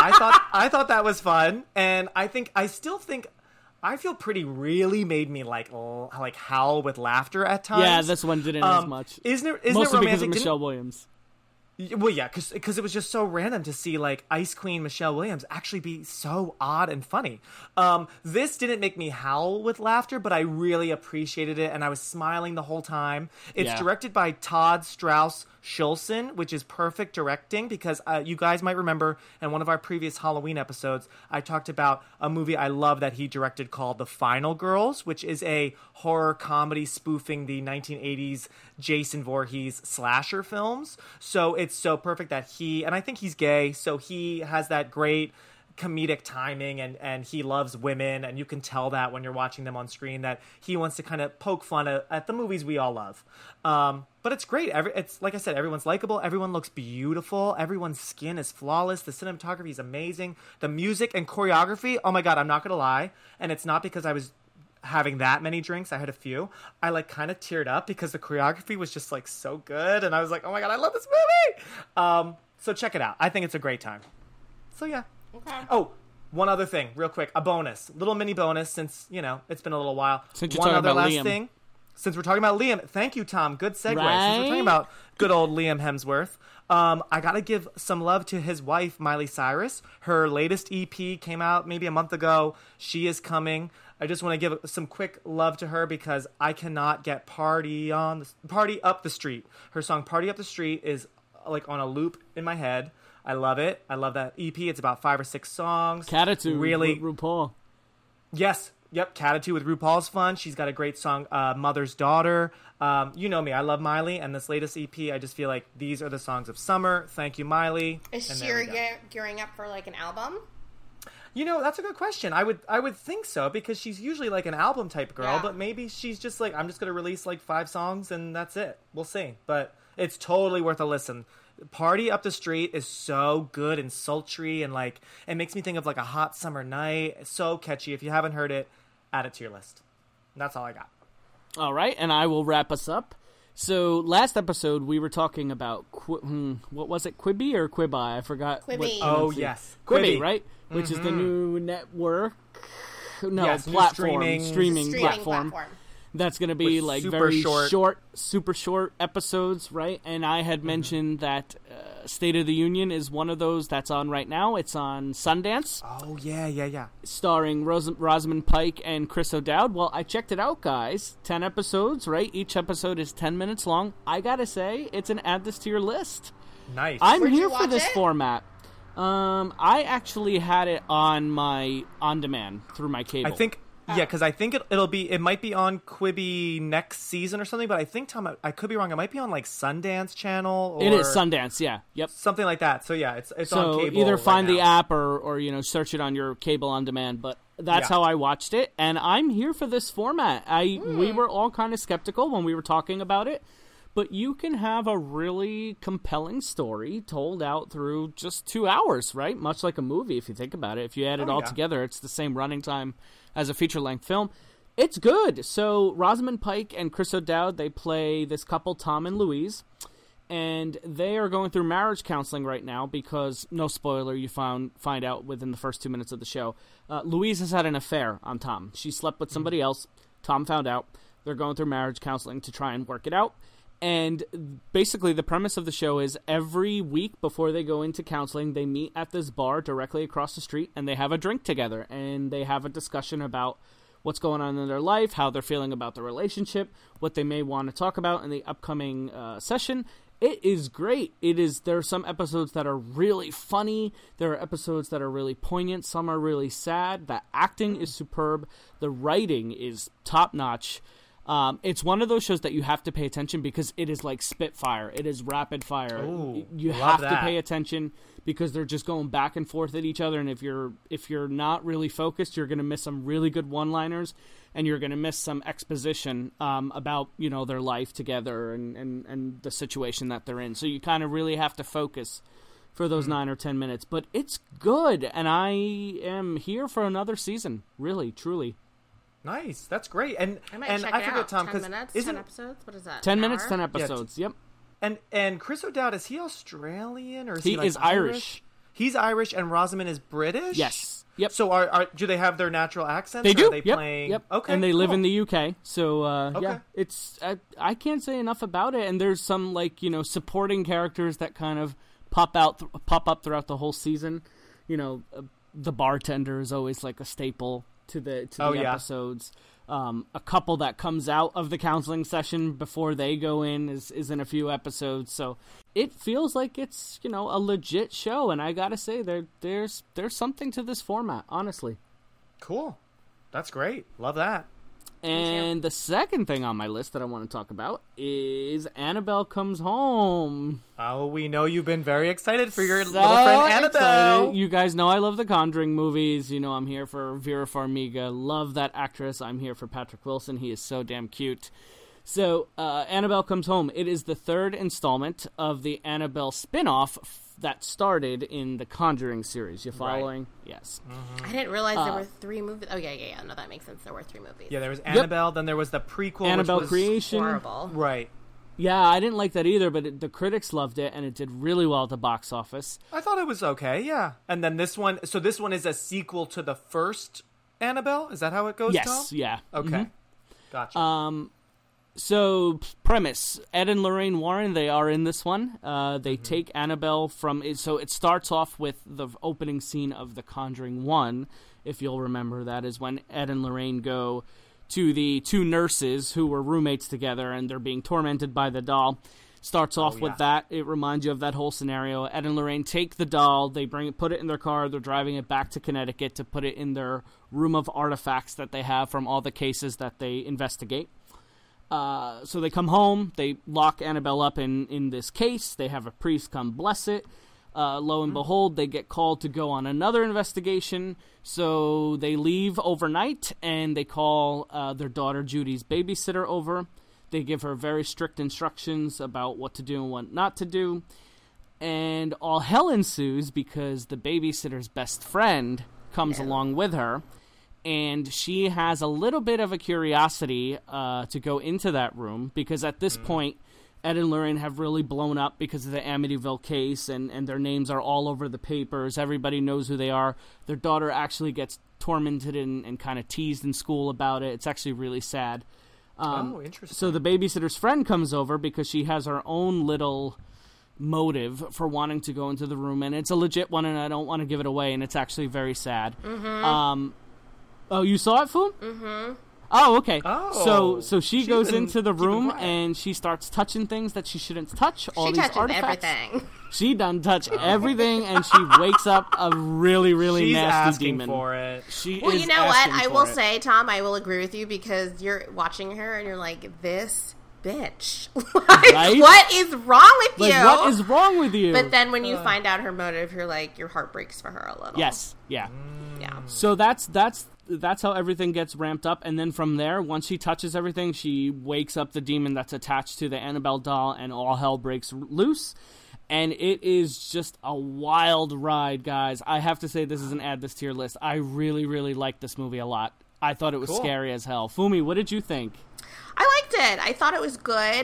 I thought that was fun, and I still think I Feel Pretty really made me like howl with laughter at times. Yeah, this one didn't as much. Isn't it Mostly romantic? Because of Michelle Williams. Well, yeah, because it was just so random to see Ice Queen Michelle Williams actually be so odd and funny. This didn't make me howl with laughter, but I really appreciated it, and I was smiling the whole time. It's directed by Todd Strauss Schulson, which is perfect directing because you guys might remember in one of our previous Halloween episodes, I talked about a movie I love that he directed called The Final Girls, which is a horror comedy spoofing the 1980s Jason Voorhees slasher films. So it's so perfect that and I think he's gay, so he has that great comedic timing, and he loves women, and you can tell that when you're watching them on screen that he wants to kind of poke fun at the movies we all love. But it's great. It's like I said, everyone's likable, everyone looks beautiful, everyone's skin is flawless, the cinematography is amazing, the music and choreography, oh my god, I'm not gonna lie, and it's not because I was having that many drinks, I had a few, I kind of teared up because the choreography was just so good, and I was like, oh my god, I love this movie. So check it out. I think it's a great time. So yeah. Okay. Oh, one other thing, real quick. A bonus. Little mini bonus since, it's been a little while. Since you're one talking other about last Liam. thing. Since we're talking about Liam. Thank you, Tom. Good segue. Right? Since we're talking about good old Liam Hemsworth. I got to give some love to his wife, Miley Cyrus. Her latest EP came out maybe a month ago. She is coming. I just want to give some quick love to her because I cannot get Party Up the Street. Her song Party Up the Street is like on a loop in my head. I love it. I love that EP. It's about 5 or 6 songs. Catitude really, with RuPaul. Yes. Yep. Catitude with RuPaul's fun. She's got a great song, Mother's Daughter. You know me. I love Miley. And this latest EP, I just feel like these are the songs of summer. Thank you, Miley. Is she gearing up for like an album? That's a good question. I would think so because she's usually like an album type girl, Yeah. but maybe she's just like, I'm just going to release like 5 songs and that's it. We'll see. But it's totally worth a listen. Party Up the Street is so good and sultry and like, it makes me think of like a hot summer night. It's so catchy. If you haven't heard it, add it to your list. That's all I got. All right, and I will wrap us up. So last episode we were talking about what was it, Quibi or Quibi? I forgot. Quibi. Oh yes, Quibi, right? Which is the new network. No, Yes, new platform, streaming platform. That's going to be With like super very short. super short episodes, right? And I had mentioned that State of the Union is one of those that's on right now. It's on Sundance. Oh yeah. Starring Rosamund Pike and Chris O'Dowd. Well, I checked it out, guys. 10 episodes, right? Each episode is 10 minutes long. I gotta say, it's an add this to your list. Nice. I'm Where'd you here for watch this it? format. I actually had it on my on-demand through my cable. I think. Yeah, because I think it might be on Quibi next season or something, but I think, Tom, I could be wrong. It might be on like Sundance Channel or It is Sundance, yeah. Yep. something like that. So yeah, it's on So cable. either right find the now. app or search it on your cable on demand. But that's Yeah. how I watched it, and I'm here for this format. We were all kind of skeptical when we were talking about it, but you can have a really compelling story told out through just 2 hours, right? Much like a movie, if you think about it. If you add it all yeah. together, it's the same running time as a feature-length film. It's good. So Rosamund Pike and Chris O'Dowd, they play this couple, Tom and Louise, and they are going through marriage counseling right now because, no spoiler, you find out within the first 2 minutes of the show, Louise has had an affair on Tom. She slept with somebody else. Tom found out. They're going through marriage counseling to try and work it out. And basically the premise of the show is every week before they go into counseling, they meet at this bar directly across the street and they have a drink together and they have a discussion about what's going on in their life, how they're feeling about the relationship, what they may want to talk about in the upcoming session. It is great. There are some episodes that are really funny. There are episodes that are really poignant. Some are really sad. The acting is superb. The writing is top-notch. It's one of those shows that you have to pay attention because it is like Spitfire. It is rapid fire. Ooh, you love have to that. pay attention because they're just going back and forth at each other. And if you're not really focused, you're going to miss some really good one-liners, and you're going to miss some exposition about their life together and the situation that they're in. So you kind of really have to focus for those 9 or 10 minutes. But it's good, and I am here for another season. Really, truly. Nice, that's great. And I might and check I it forget, out. Tom, 10 because minutes, isn't 10 episodes? What is that? 10 an minutes, hour? 10 episodes. Yep. and Chris O'Dowd, is he Australian or is He he like is Irish. He's Irish, and Rosamund is British. Yes. Yep. So do they have their natural accents? They or do. Are they Yep. playing? Yep. Okay. And they live cool. in the UK. So Okay. yeah, it's I can't say enough about it. And there's some supporting characters that kind of pop up throughout the whole season. The bartender is always like a staple to the yeah. episodes. A couple that comes out of the counseling session before they go in is in a few episodes. So it feels like it's a legit show. And I gotta say there's something to this format, honestly. Cool. That's great. Love that. And the second thing on my list that I want to talk about is Annabelle Comes Home. Oh, we know you've been very excited for your So little friend Annabelle. excited. You guys know I love the Conjuring movies. I'm here for Vera Farmiga. Love that actress. I'm here for Patrick Wilson. He is so damn cute. So, Annabelle Comes Home. It is the third installment of the Annabelle spin-off that started in the Conjuring series. You following? Right. Yes. I didn't realize there were 3 movies. Oh, yeah. No, that makes sense. There were 3 movies. Yeah, there was Annabelle, then there was the prequel, Annabelle which was Creation. Horrible. Right. Yeah, I didn't like that either, but the critics loved it, and it did really well at the box office. I thought it was okay, yeah. And then this one is a sequel to the first Annabelle? Is that how it goes, Yes, Tom? yeah. Okay. Mm-hmm. Gotcha. So, premise. Ed and Lorraine Warren, they are in this one. They take Annabelle from... So it starts off with the opening scene of The Conjuring 1, if you'll remember. That is when Ed and Lorraine go to the two nurses who were roommates together, and they're being tormented by the doll. Starts off with that. It reminds you of that whole scenario. Ed and Lorraine take the doll. They put it in their car. They're driving it back to Connecticut to put it in their room of artifacts that they have from all the cases that they investigate. So they come home, they lock Annabelle up in this case, they have a priest come bless it. Lo and behold, they get called to go on another investigation, so they leave overnight, and they call their daughter Judy's babysitter over. They give her very strict instructions about what to do and what not to do, and all hell ensues because the babysitter's best friend comes along with her. And she has a little bit of a curiosity to go into that room because at this point, Ed and Lorraine have really blown up because of the Amityville case, and their names are all over the papers. Everybody knows who they are. Their daughter actually gets tormented and kind of teased in school about it. It's actually really sad. Interesting. So the babysitter's friend comes over because she has her own little motive for wanting to go into the room, and it's a legit one, and I don't want to give it away, and it's actually very sad. Oh, you saw it, Foom? Mm-hmm. Oh, okay. Oh, so she goes into the room and she starts touching things that she shouldn't touch. All these artifacts. Everything. She done touch everything, and she wakes up a really, really She's nasty asking demon. For it. Well, you know what? I will say, Tom, I will agree with you because you're watching her and you're like, this bitch. Right? What is wrong with you? What is wrong with you? But then when you find out her motive, you're like, your heart breaks for her a little. Yes. Yeah. Yeah. So that's how everything gets ramped up, and then from there, once she touches everything, she wakes up the demon that's attached to the Annabelle doll, and all hell breaks loose. And it is just a wild ride, guys. I have to say, this is an add this to your list. I really, really like this movie a lot. I thought it was scary as hell. Fumi, what did you think? I liked it. I thought it was good.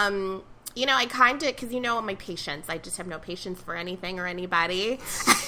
I kind of, because my patience. I just have no patience for anything or anybody.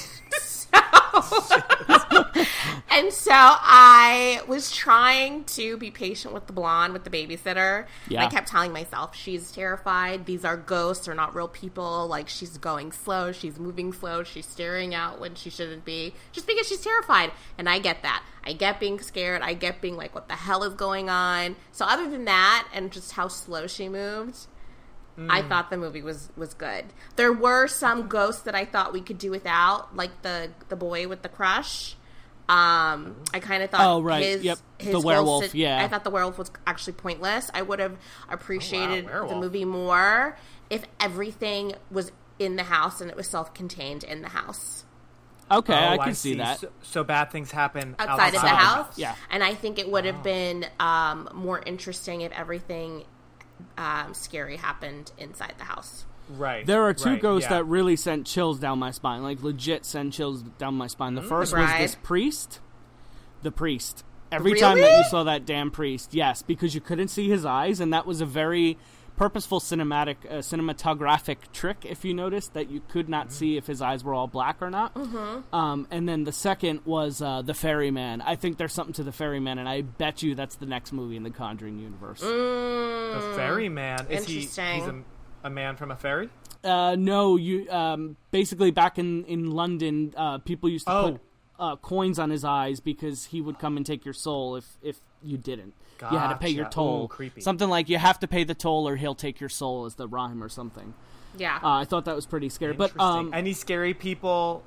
And so I was trying to be patient with the blonde, with the babysitter. Yeah. I kept telling myself, she's terrified. These are ghosts. They're not real people. Like, she's going slow. She's moving slow. She's staring out when she shouldn't be. Just because she's terrified. And I get that. I get being scared. I get being like, what the hell is going on? So other than that, and just how slow she moved, I thought the movie was good. There were some ghosts that I thought we could do without, like the boy with the crush. I kind of thought his the werewolf, I thought the werewolf was actually pointless. I would have appreciated the movie more if everything was in the house and it was self-contained in the house. Okay, I can see that. So bad things happen outside of the house. Yeah. And I think it would have been more interesting if everything scary happened inside the house. Right. There are two ghosts that really sent chills down my spine, like legit sent chills down my spine. The first was this priest. The priest. Every time that you saw that damn priest, yes, because you couldn't see his eyes, and that was a very purposeful cinematographic trick, if you noticed, that you could not see if his eyes were all black or not. And then the second was the ferryman. I think there's something to the ferryman, and I bet you that's the next movie in the Conjuring universe. The ferryman? Is Interesting. He's a man from a ferry? No, you basically back in London, people used to put coins on his eyes because he would come and take your soul if you didn't. Gotcha. You had to pay your toll. Ooh, creepy. Something like you have to pay the toll or he'll take your soul is the rhyme or something. Yeah. I thought that was pretty scary. But any scary people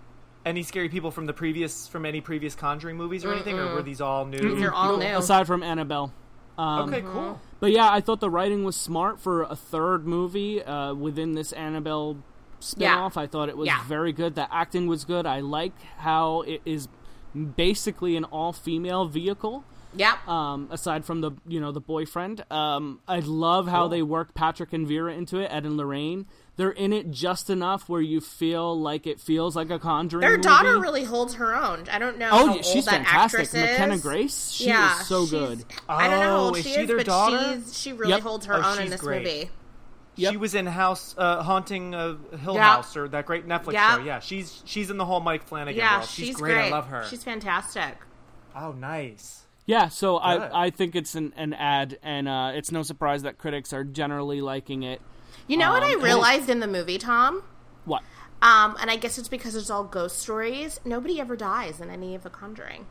from any previous Conjuring movies or anything, or were these all new? They're all new. Aside from Annabelle. Okay, cool. But yeah, I thought the writing was smart for a third movie within this Annabelle spinoff. I thought it was very good. The acting was good. I like how it is basically an all-female vehicle. Yeah. Aside from the boyfriend, I love how they worked Patrick and Vera into it. Ed and Lorraine, they're in it just enough where you feel like it feels like a Conjuring. Their movie. daughter really holds her own. I don't know. How she's old that fantastic. actress is. McKenna Grace, she is so good. I don't know how old she is, their but daughter? she really holds her own in this great. movie. She was in Haunting Hill House, or that great Netflix show. Yeah, she's in the whole Mike Flanagan world. She's great. I love her. She's fantastic. Oh, nice. Yeah, so I think it's an ad, and it's no surprise that critics are generally liking it. You know what I realized in the movie, Tom? What? And I guess it's because it's all ghost stories. Nobody ever dies in any of The Conjuring.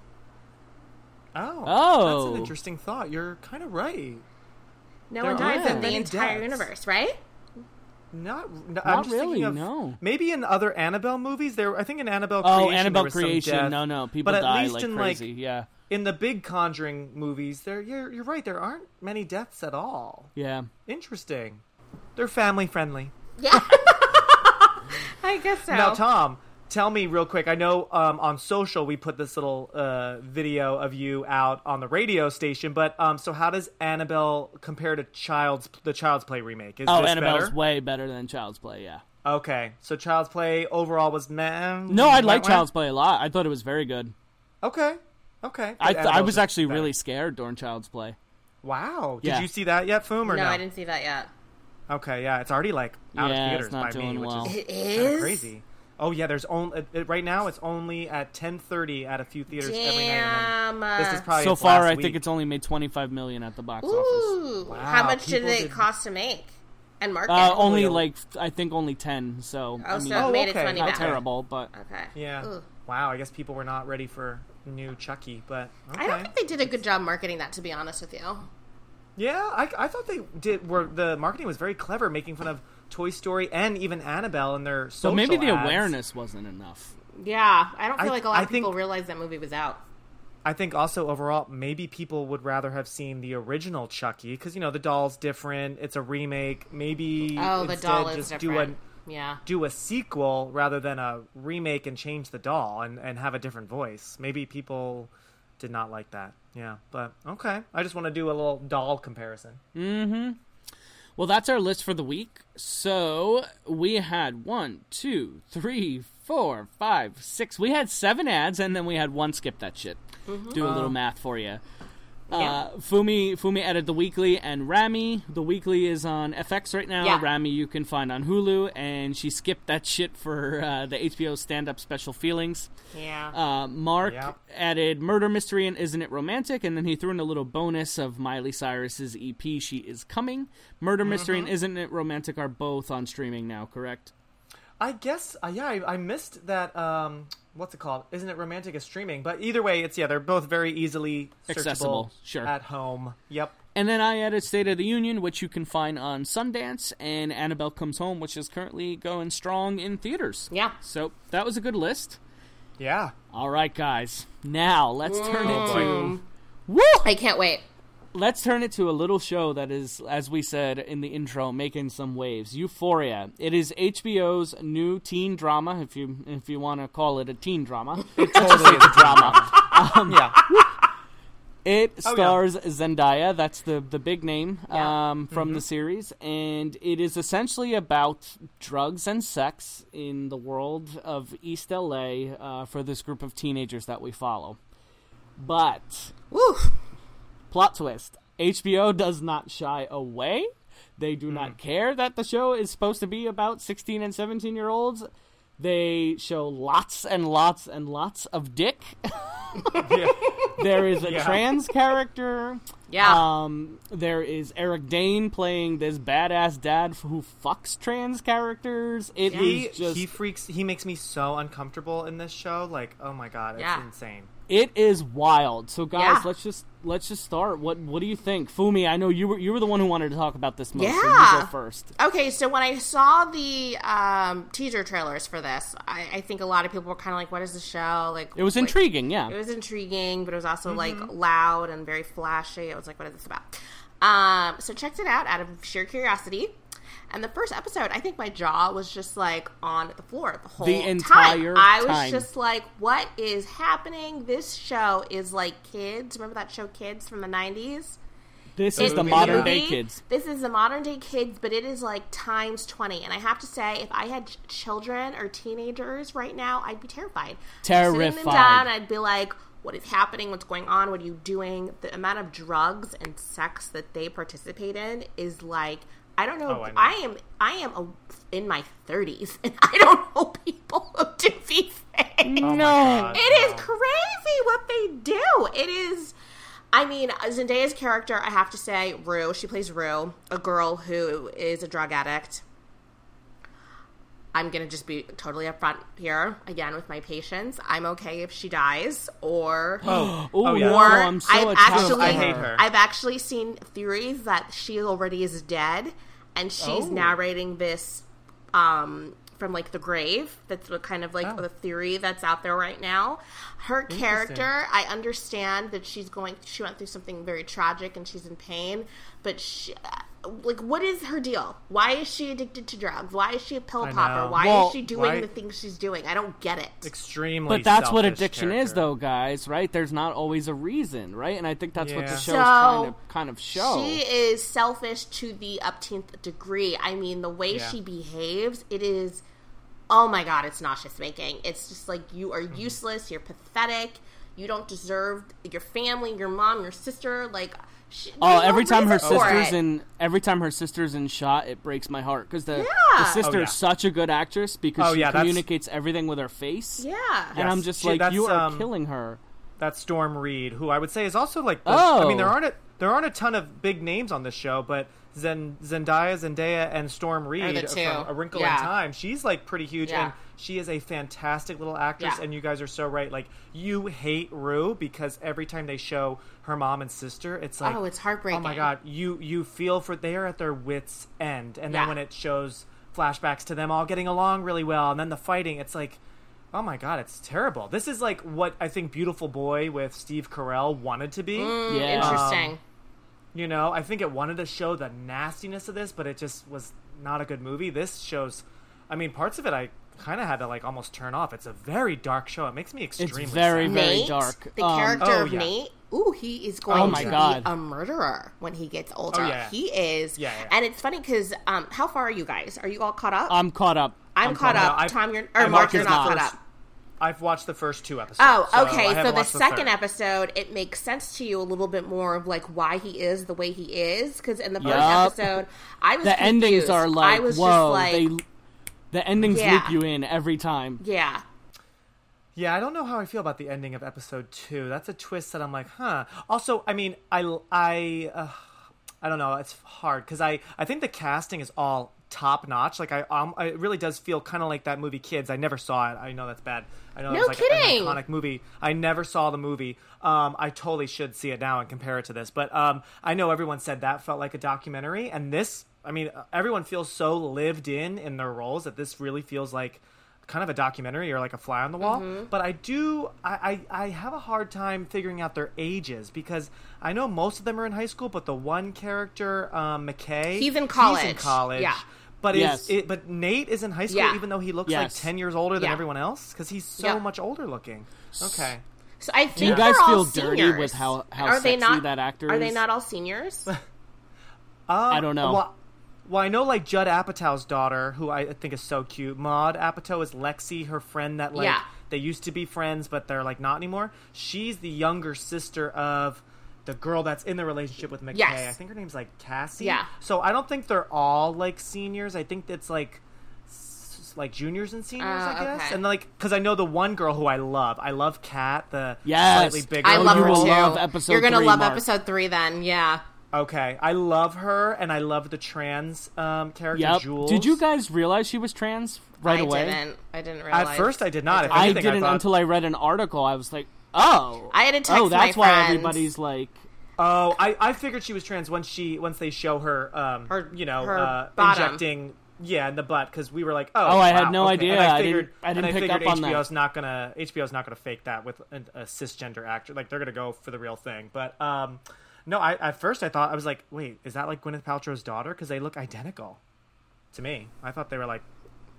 Oh, that's an interesting thought. You're kind of right. No one dies in the entire universe, right? Not I'm just really. No. Maybe in other Annabelle movies. I think in Annabelle Creation. Oh, Annabelle Creation. No. People die like crazy. Yeah. In the big Conjuring movies, you're right. There aren't many deaths at all. Yeah. Interesting. They're family friendly. Yeah. I guess so. Now, Tom, tell me real quick. I know on social we put this little video of you out on the radio station, but so how does Annabelle compare to the Child's Play remake? Is this Annabelle's better? way better than Child's Play, yeah. Okay, so Child's Play overall was No, I like Child's Play a lot. I thought it was very good. Okay. I was actually really scared during Child's Play. Wow. Did you see that yet, Foom, or no? No, I didn't see that yet. Okay, yeah, it's already out of theaters it's not by me, well. which is it is crazy. Oh yeah, there's only right now. It's only at 10:30 at a few theaters every night. And this is probably so far. I think it's only made $25 million at the box office. Wow. How much did it cost to make and market? Only I think only 10. So so it made its money not back. terrible, but okay. Yeah. Ooh. Wow. I guess people were not ready for new Chucky, but okay. I don't think they did a good job marketing that, to be honest with you. Yeah, I thought they did. The marketing was very clever, making fun of Toy Story and even Annabelle in their social So maybe the ads. awareness wasn't enough. Yeah, I don't feel like a lot of people realized that movie was out. I think also overall, maybe people would rather have seen the original Chucky because the doll's different. It's a remake. Maybe the doll is just different. do a sequel rather than a remake and change the doll and have a different voice. Maybe people did not like that. Yeah, but okay. I just want to do a little doll comparison. Mm-hmm. Well, that's our list for the week. So we had 1, 2, 3, 4, 5, 6. We had 7 ads, and then we had 1 skip that shit. Mm-hmm. Do a little math for you. Fumi added The Weekly and Rami. The Weekly is on FX right now. Rami you can find on Hulu, and she skipped that shit for the HBO stand-up Special Feelings. Yeah. Mark added Murder Mystery and Isn't It Romantic, and then he threw in a little bonus of Miley Cyrus's EP She Is Coming. Murder Mystery and Isn't It Romantic are both on streaming now, correct? I guess, I missed that, what's it called? Isn't It Romantic is streaming, but either way, they're both very easily accessible at home. Yep. And then I added State of the Union, which you can find on Sundance, and Annabelle Comes Home, which is currently going strong in theaters. Yeah. So that was a good list. Yeah. All right, guys. Now let's turn it to... Woo! I can't wait. Let's turn it to a little show that is, as we said in the intro, making some waves. Euphoria. It is HBO's new teen drama, if you want to call it a teen drama. It totally is a drama. It stars Zendaya. That's the big name from the series. And it is essentially about drugs and sex in the world of East LA for this group of teenagers that we follow. But... Woo! Plot twist. HBO does not shy away. They do not care that the show is supposed to be about 16 and 17-year-olds. They show lots and lots and lots of dick. There is a trans character. Yeah. There is Eric Dane playing this badass dad who fucks trans characters. He makes me so uncomfortable in this show. Like, oh my god, it's insane. It is wild. So guys, let's just start. What do you think? Fumi, I know you were the one who wanted to talk about this most. So you go first. Okay, so when I saw the teaser trailers for this, I think a lot of people were kind of like, what is the show? Like, it was intriguing, yeah. It was intriguing, but it was also like loud and very flashy. I was like, what is this about? So checked it out of sheer curiosity. And the first episode, I think my jaw was just like on the floor the whole entire time. I was just like, what is happening? This show is like Kids. Remember that show Kids from the 90s? This is the modern day Kids. This is the modern day Kids, but it is like times 20. And I have to say, if I had children or teenagers right now, I'd be terrified. Terrified. Sitting them down, I'd be like, what is happening? What's going on? What are you doing? The amount of drugs and sex that they participate in is like I don't know. Oh, I am in my 30s, and I don't know people who do these things. Oh God, it is crazy what they do. It is. I mean, Zendaya's character, I have to say, Rue. She plays Rue, a girl who is a drug addict. I'm going to just be totally upfront here, again, with my patience. I'm okay if she dies, or... yeah. No, I'm so attached. I hate her. I've actually seen theories that she already is dead, and she's narrating this from, like, the grave. That's what kind of, like, the theory that's out there right now. Her character, I understand that she went through something very tragic, and she's in pain, but she... Like, what is her deal? Why is she addicted to drugs? Why is she a pill popper? Why is she doing the things she's doing? I don't get it. Extremely But that's what addiction character. is, though, guys, right? There's not always a reason, right? And I think that's what the show's trying to kind of show. She is selfish to the upteenth degree. I mean, the way she behaves, it is, oh my God, it's nauseous making. It's just like, you are useless, you're pathetic, you don't deserve your family, your mom, your sister, like... every time her sister's in shot, it breaks my heart because the sister is such a good actress because she communicates everything with her face. Yeah, and I'm just like, you are killing her. That's Storm Reed, who I would say is also like. I mean, there aren't a ton of big names on this show, but Zendaya, and Storm Reed from A Wrinkle in Time. She's like pretty huge, and she is a fantastic little actress. And you guys are so right. Like, you hate Rue because every time they show her mom and sister, it's like, it's heartbreaking. Oh my God, you feel for they are at their wits' end, and then when it shows flashbacks to them all getting along really well, and then the fighting, it's like, oh my God, it's terrible. This is like what I think Beautiful Boy with Steve Carell wanted to be. Interesting. You know, I think it wanted to show the nastiness of this, but it just was not a good movie. This shows, I mean, parts of it I kind of had to like almost turn off. It's a very dark show. It makes me extremely It's very, sad. very dark. The character of Nate, he is going to be a murderer when he gets older. He is. And it's funny because, how far are you guys? Are you all caught up? I'm caught up. I'm caught up. No, Tom, Mark, you're not caught up. I've watched the first 2 episodes. Oh, okay. So the second episode, it makes sense to you a little bit more of like why he is the way he is. Because in the first episode, I was the confused. endings are like, I was whoa, just like, the endings loop you in every time. Yeah. Yeah, I don't know how I feel about the ending of episode 2. That's a twist that I'm like, huh. Also, I mean, I don't know. It's hard because I think the casting is all top notch. Like it really does feel kind of like that movie Kids. I never saw it. I know that's bad. I know it's like an iconic movie. I never saw the movie. I totally should see it now and compare it to this. But I know everyone said that felt like a documentary, and this, I mean, everyone feels so lived in their roles that this really feels like kind of a documentary or like a fly on the wall. But I have a hard time figuring out their ages because I know most of them are in high school, but the one character, McKay, he's in college. Yeah. But but Nate is in high school even though he looks like 10 years older than everyone else because he's so much older looking. Okay. So I think do you guys feel seniors. dirty with how sexy that actor is? Are they not all seniors? I don't know. Well, I know, like, Judd Apatow's daughter, who I think is so cute. Maude Apatow is Lexi, her friend that, like, they used to be friends, but they're, like, not anymore. She's the younger sister of the girl that's in the relationship with McKay. Yes. I think her name's, like, Cassie. Yeah. So I don't think they're all, like, seniors. I think it's, like juniors and seniors, I guess. Okay. And, like, because I know the one girl who I love Kat, the slightly bigger I love her, too. Love episode You're going to love Mark. episode 3 then, yeah. Okay, I love her, and I love the trans character, Jules. Did you guys realize she was trans away? I didn't realize. At first, I did not. I didn't until I read an article. I was like, oh. I had to text that's my why friends. everybody's like... Oh, I figured she was trans once they show her, her bottom. Injecting... Yeah, in the butt, because we were like, I had no idea. And I didn't pick up on that. HBO's not gonna fake that with a cisgender actor. Like, they're gonna go for the real thing. But, no, at first I was like, wait, is that like Gwyneth Paltrow's daughter? Because they look identical to me. I thought they were like...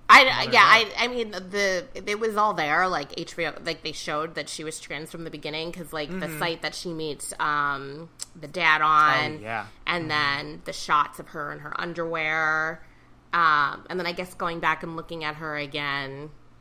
I mean, it was all there. Like, HBO, like, they showed that she was trans from the beginning because, like, the site that she meets the dad on. Oh, yeah. And then the shots of her in her underwear. And then I guess going back and looking at her again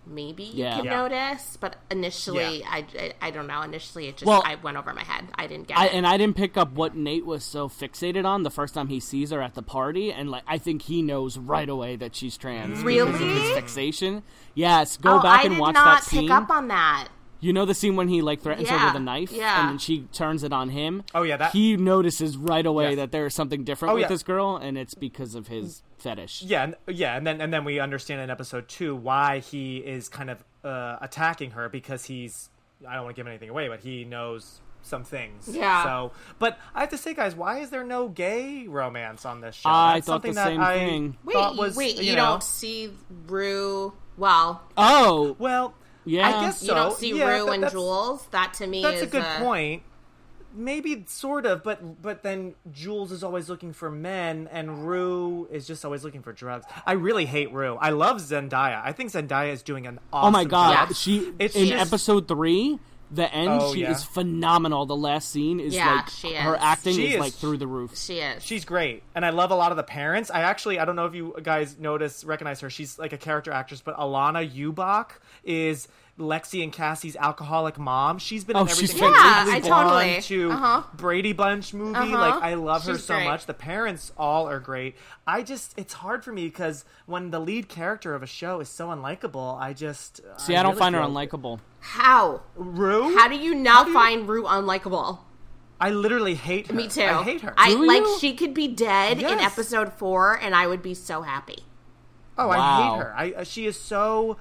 maybe you can notice, but initially, I don't know. Initially, it just I went over my head. I didn't get it, and I didn't pick up what Nate was so fixated on the first time he sees her at the party, and like I think he knows right away that she's trans. Really, because of his fixation. Yes, go back and watch that scene. I did not pick up on that. You know the scene when he like threatens her with a knife, and then she turns it on him. Oh yeah, he notices right away that there is something different with this girl, and it's because of his fetish. Yeah, and then we understand in episode 2 why he is kind of attacking her, because I don't want to give anything away, but he knows some things. Yeah. So, but I have to say, guys, why is there no gay romance on this show? I thought the same thing. Wait, you don't see Rue? Well. Oh. Well. Yeah, I guess so. You don't see Rue and Jules. That to me is a good point. Maybe sort of, but then Jules is always looking for men, and Rue is just always looking for drugs. I really hate Rue. I love Zendaya. I think Zendaya is doing an awesome. Oh my god, job. Episode 3. The end, she is phenomenal. The last scene is her acting is like through the roof. She is. She's great. And I love a lot of the parents. I don't know if you guys recognize her. She's like a character actress, but Alana Ubach is Lexi and Cassie's alcoholic mom. She's been in everything from Legally Blonde to Brady Bunch movie. Like, I love her so much. The parents all are great. It's hard for me because when the lead character of a show is so unlikable, I don't find her unlikable. How? Rue? How do you not find Rue unlikable? I literally hate her. Me too. I hate her. She could be dead in episode 4 and I would be so happy. Oh, wow. I hate her. She is so...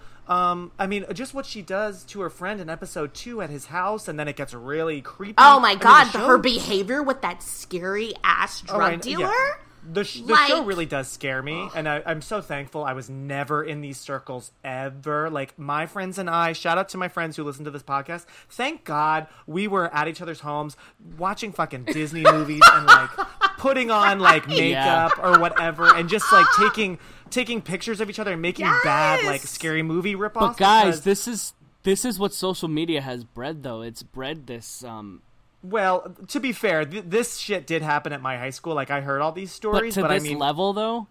just what she does to her friend in episode 2 at his house, and then it gets really creepy. Oh my god, her behavior with that scary ass drug dealer? Yeah. The show really does scare me, and I'm so thankful I was never in these circles ever. Like, my friends and I, shout out to my friends who listen to this podcast, thank God we were at each other's homes watching fucking Disney movies and, like, putting on, like, makeup or whatever, and just, like, taking pictures of each other and making bad, like, scary movie ripoffs. But guys, this is what social media has bred, though. It's bred this. Well, to be fair, this shit did happen at my high school. Like, I heard all these stories, but this level, though.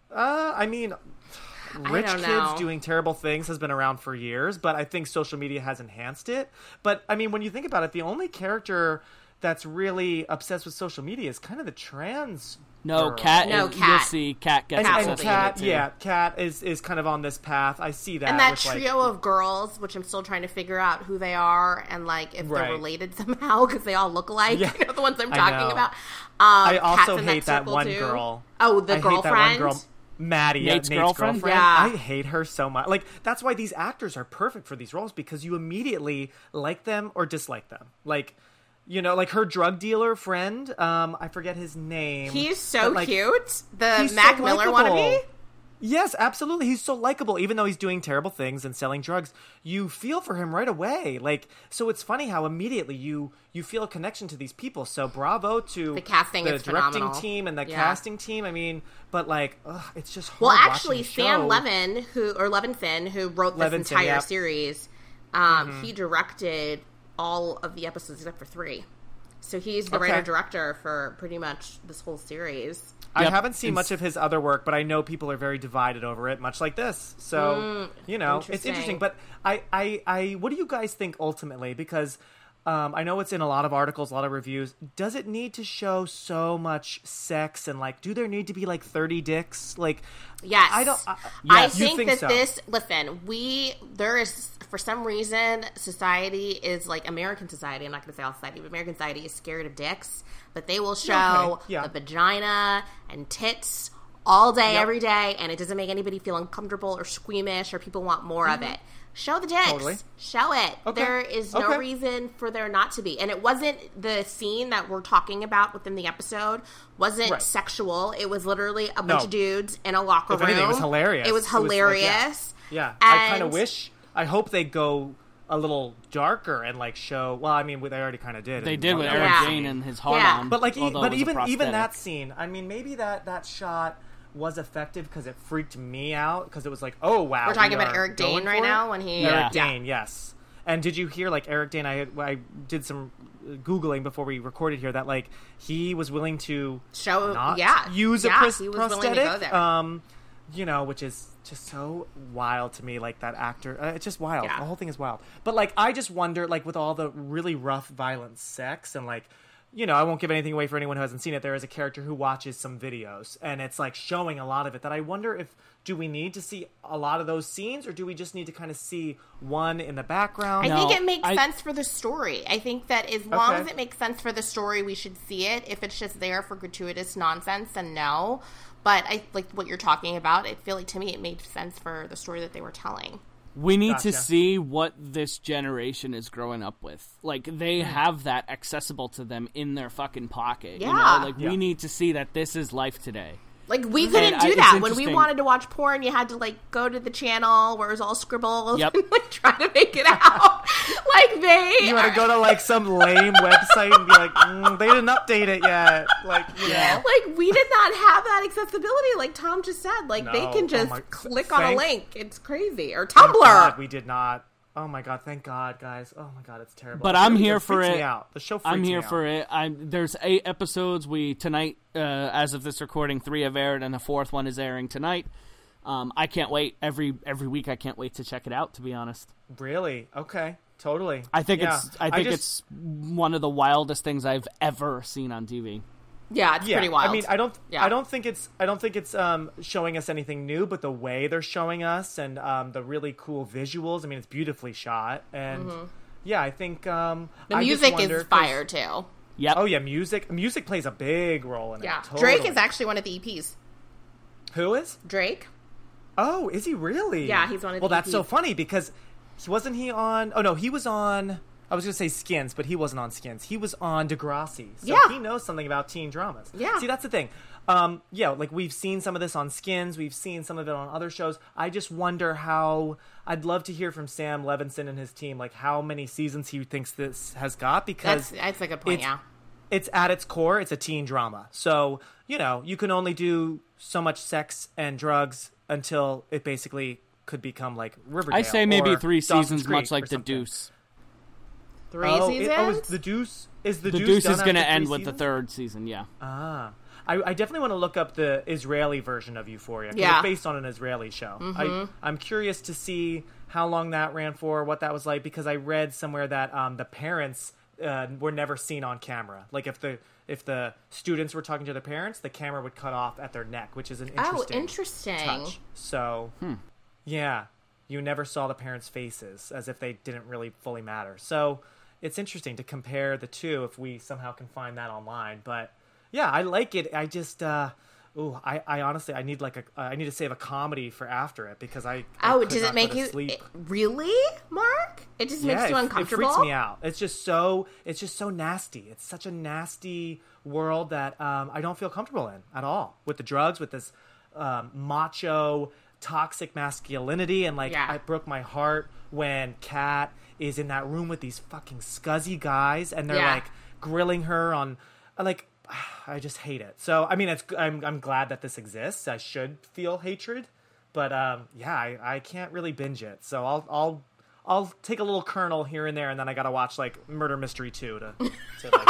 Rich kids doing terrible things has been around for years, but I think social media has enhanced it. But I mean, when you think about it, the only character that's really obsessed with social media is kind of the trans. No, Kat. You'll see Kat gets obsessed with it too. Kat is kind of on this path. I see that. And that trio of girls, which I'm still trying to figure out who they are and like if they're related somehow because they all look alike. Yeah, you know, the ones I'm talking about. I also hate that one girl. Oh, the girlfriend. Hate that one girl. Maddie, Nate's girlfriend. Yeah. I hate her so much. Like, that's why these actors are perfect for these roles, because you immediately like them or dislike them. Like, you know, like her drug dealer friend, I forget his name. He's so cute. The Mac Miller wannabe? Yes, absolutely. He's so likable, even though he's doing terrible things and selling drugs. You feel for him right away. Like, so it's funny how immediately you feel a connection to these people. So bravo to the casting, the directing phenomenal. Team and the casting team. I mean, but like, it's just hard. Well, actually, Sam Levinson, who wrote this entire series, he directed all of the episodes except for 3. So he's the writer-director for pretty much this whole series. I haven't seen much of his other work, but I know people are very divided over it, much like this. So, you know, it's interesting. But I what do you guys think ultimately? Because I know it's in a lot of articles, a lot of reviews. Does it need to show so much sex and, like, do there need to be, like, 30 dicks? Like, yes. I think that so. There is, for some reason, society is, like, American society, I'm not going to say all society, but American society is scared of dicks, but they will show the vagina and tits all day, every day, and it doesn't make anybody feel uncomfortable or squeamish or people want more of it. Show the dicks. Totally. Show it. Okay. There is no reason for there not to be. And it wasn't the scene that we're talking about within the episode wasn't sexual. It was literally a bunch of dudes in a locker room. Anything, it was hilarious. It was hilarious. I hope they go a little darker and, like, show. Well, I mean, they already kind of did. They did with Eric Dane and his hard on. But like, even that scene. I mean, maybe that shot was effective because it freaked me out because it was like, oh wow, we're talking about Eric Dane right now when he Eric Dane, yes. And did you hear, like, Eric Dane? I did some Googling before we recorded here that, like, he was willing to show use a prosthetic. which is just so wild to me, like that actor. It's just wild. Yeah. The whole thing is wild. But like, I just wonder, like, with all the really rough, violent sex and like, I won't give anything away for anyone who hasn't seen it. There is a character who watches some videos and it's like showing a lot of it that I wonder do we need to see a lot of those scenes or do we just need to kind of see one in the background? I think it makes sense for the story. I think that as long as it makes sense for the story, we should see it. If it's just there for gratuitous nonsense, then no. But I like what you're talking about. I feel like to me it made sense for the story that they were telling. We need to see what this generation is growing up with. Like, they have that accessible to them in their fucking pocket. Yeah. We need to see that this is life today. Like, we couldn't do that. When we wanted to watch porn, you had to, like, go to the channel where it was all scribbles and, like, try to make it out. You had to go to, like, some lame website and be like, they didn't update it yet. Like, Like, we did not have that accessibility, like Tom just said. Like, they can just click on a link. It's crazy. Or Tumblr. Thank God we did not. Oh my God! Thank God, guys. Oh my God, it's terrible. But I'm here for it. The show freaks me out. I'm here for it. There's 8 episodes. Tonight, as of this recording, 3 have aired, and the 4th one is airing tonight. I can't wait. Every week, I can't wait to check it out. To be honest. Really? Okay. Totally. I think it's one of the wildest things I've ever seen on TV. Yeah, it's pretty wild. I mean, I don't think it's showing us anything new, but the way they're showing us and the really cool visuals. I mean, it's beautifully shot, and I think the music is fire too. Yeah. Oh yeah, music plays a big role in it. Yeah. Totally. Drake is actually one of the EPs. Who is? Drake. Oh, is he really? Yeah, he's one of the EPs. Well, that's so funny because wasn't he on? Oh no, he was on. I was going to say Skins, but he wasn't on Skins. He was on Degrassi. So he knows something about teen dramas. Yeah. See, that's the thing. Like we've seen some of this on Skins. We've seen some of it on other shows. I just wonder I'd love to hear from Sam Levinson and his team, like how many seasons he thinks this has got, because that's a good point, it's at its core, it's a teen drama. So, you can only do so much sex and drugs until it basically could become like Riverdale. I say maybe 3 seasons, Creek, much like The Deuce. 3 seasons? The Deuce is The Deuce is going to end with the 3rd season, yeah. I definitely want to look up the Israeli version of Euphoria. It's based on an Israeli show. Mm-hmm. I'm curious to see how long that ran for, what that was like, because I read somewhere that the parents were never seen on camera. Like if the students were talking to their parents, the camera would cut off at their neck, which is an interesting touch. So, yeah. You never saw the parents' faces, as if they didn't really fully matter. So it's interesting to compare the two if we somehow can find that online. But yeah, I like it. I just, I honestly, I need to save a comedy for after it because I does it make you really, Mark? It just makes you uncomfortable. It freaks me out. It's just so nasty. It's such a nasty world that I don't feel comfortable in at all with the drugs, with this macho, toxic masculinity, and I broke my heart when Kat is in that room with these fucking scuzzy guys and they're like grilling her on I just hate it. So I mean, I'm glad that this exists. I should feel hatred, but I can't really binge it. So I'll take a little kernel here and there, and then I gotta watch Murder Mystery 2 to go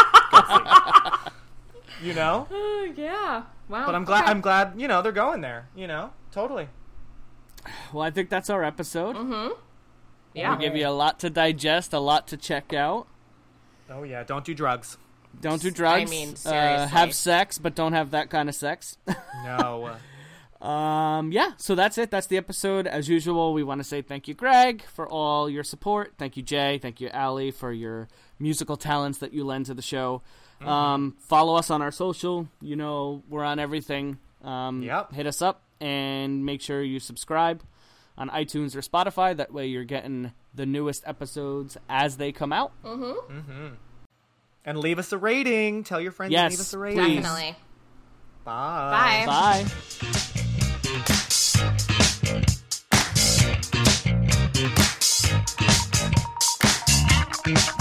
sleep. Yeah. Wow. But I'm glad they're going there. Totally. Well, I think that's our episode. Mm-hmm. Yeah. We give you a lot to digest, a lot to check out. Oh, yeah. Don't do drugs. Don't do drugs. I mean, seriously. Have sex, but don't have that kind of sex. No. So that's it. That's the episode. As usual, we want to say thank you, Greg, for all your support. Thank you, Jay. Thank you, Allie, for your musical talents that you lend to the show. Mm-hmm. Follow us on our social. We're on everything. Hit us up. And make sure you subscribe on iTunes or Spotify. That way you're getting the newest episodes as they come out. Mm-hmm. Mm-hmm. And leave us a rating. Tell your friends to leave us a rating. Definitely. Bye. Bye.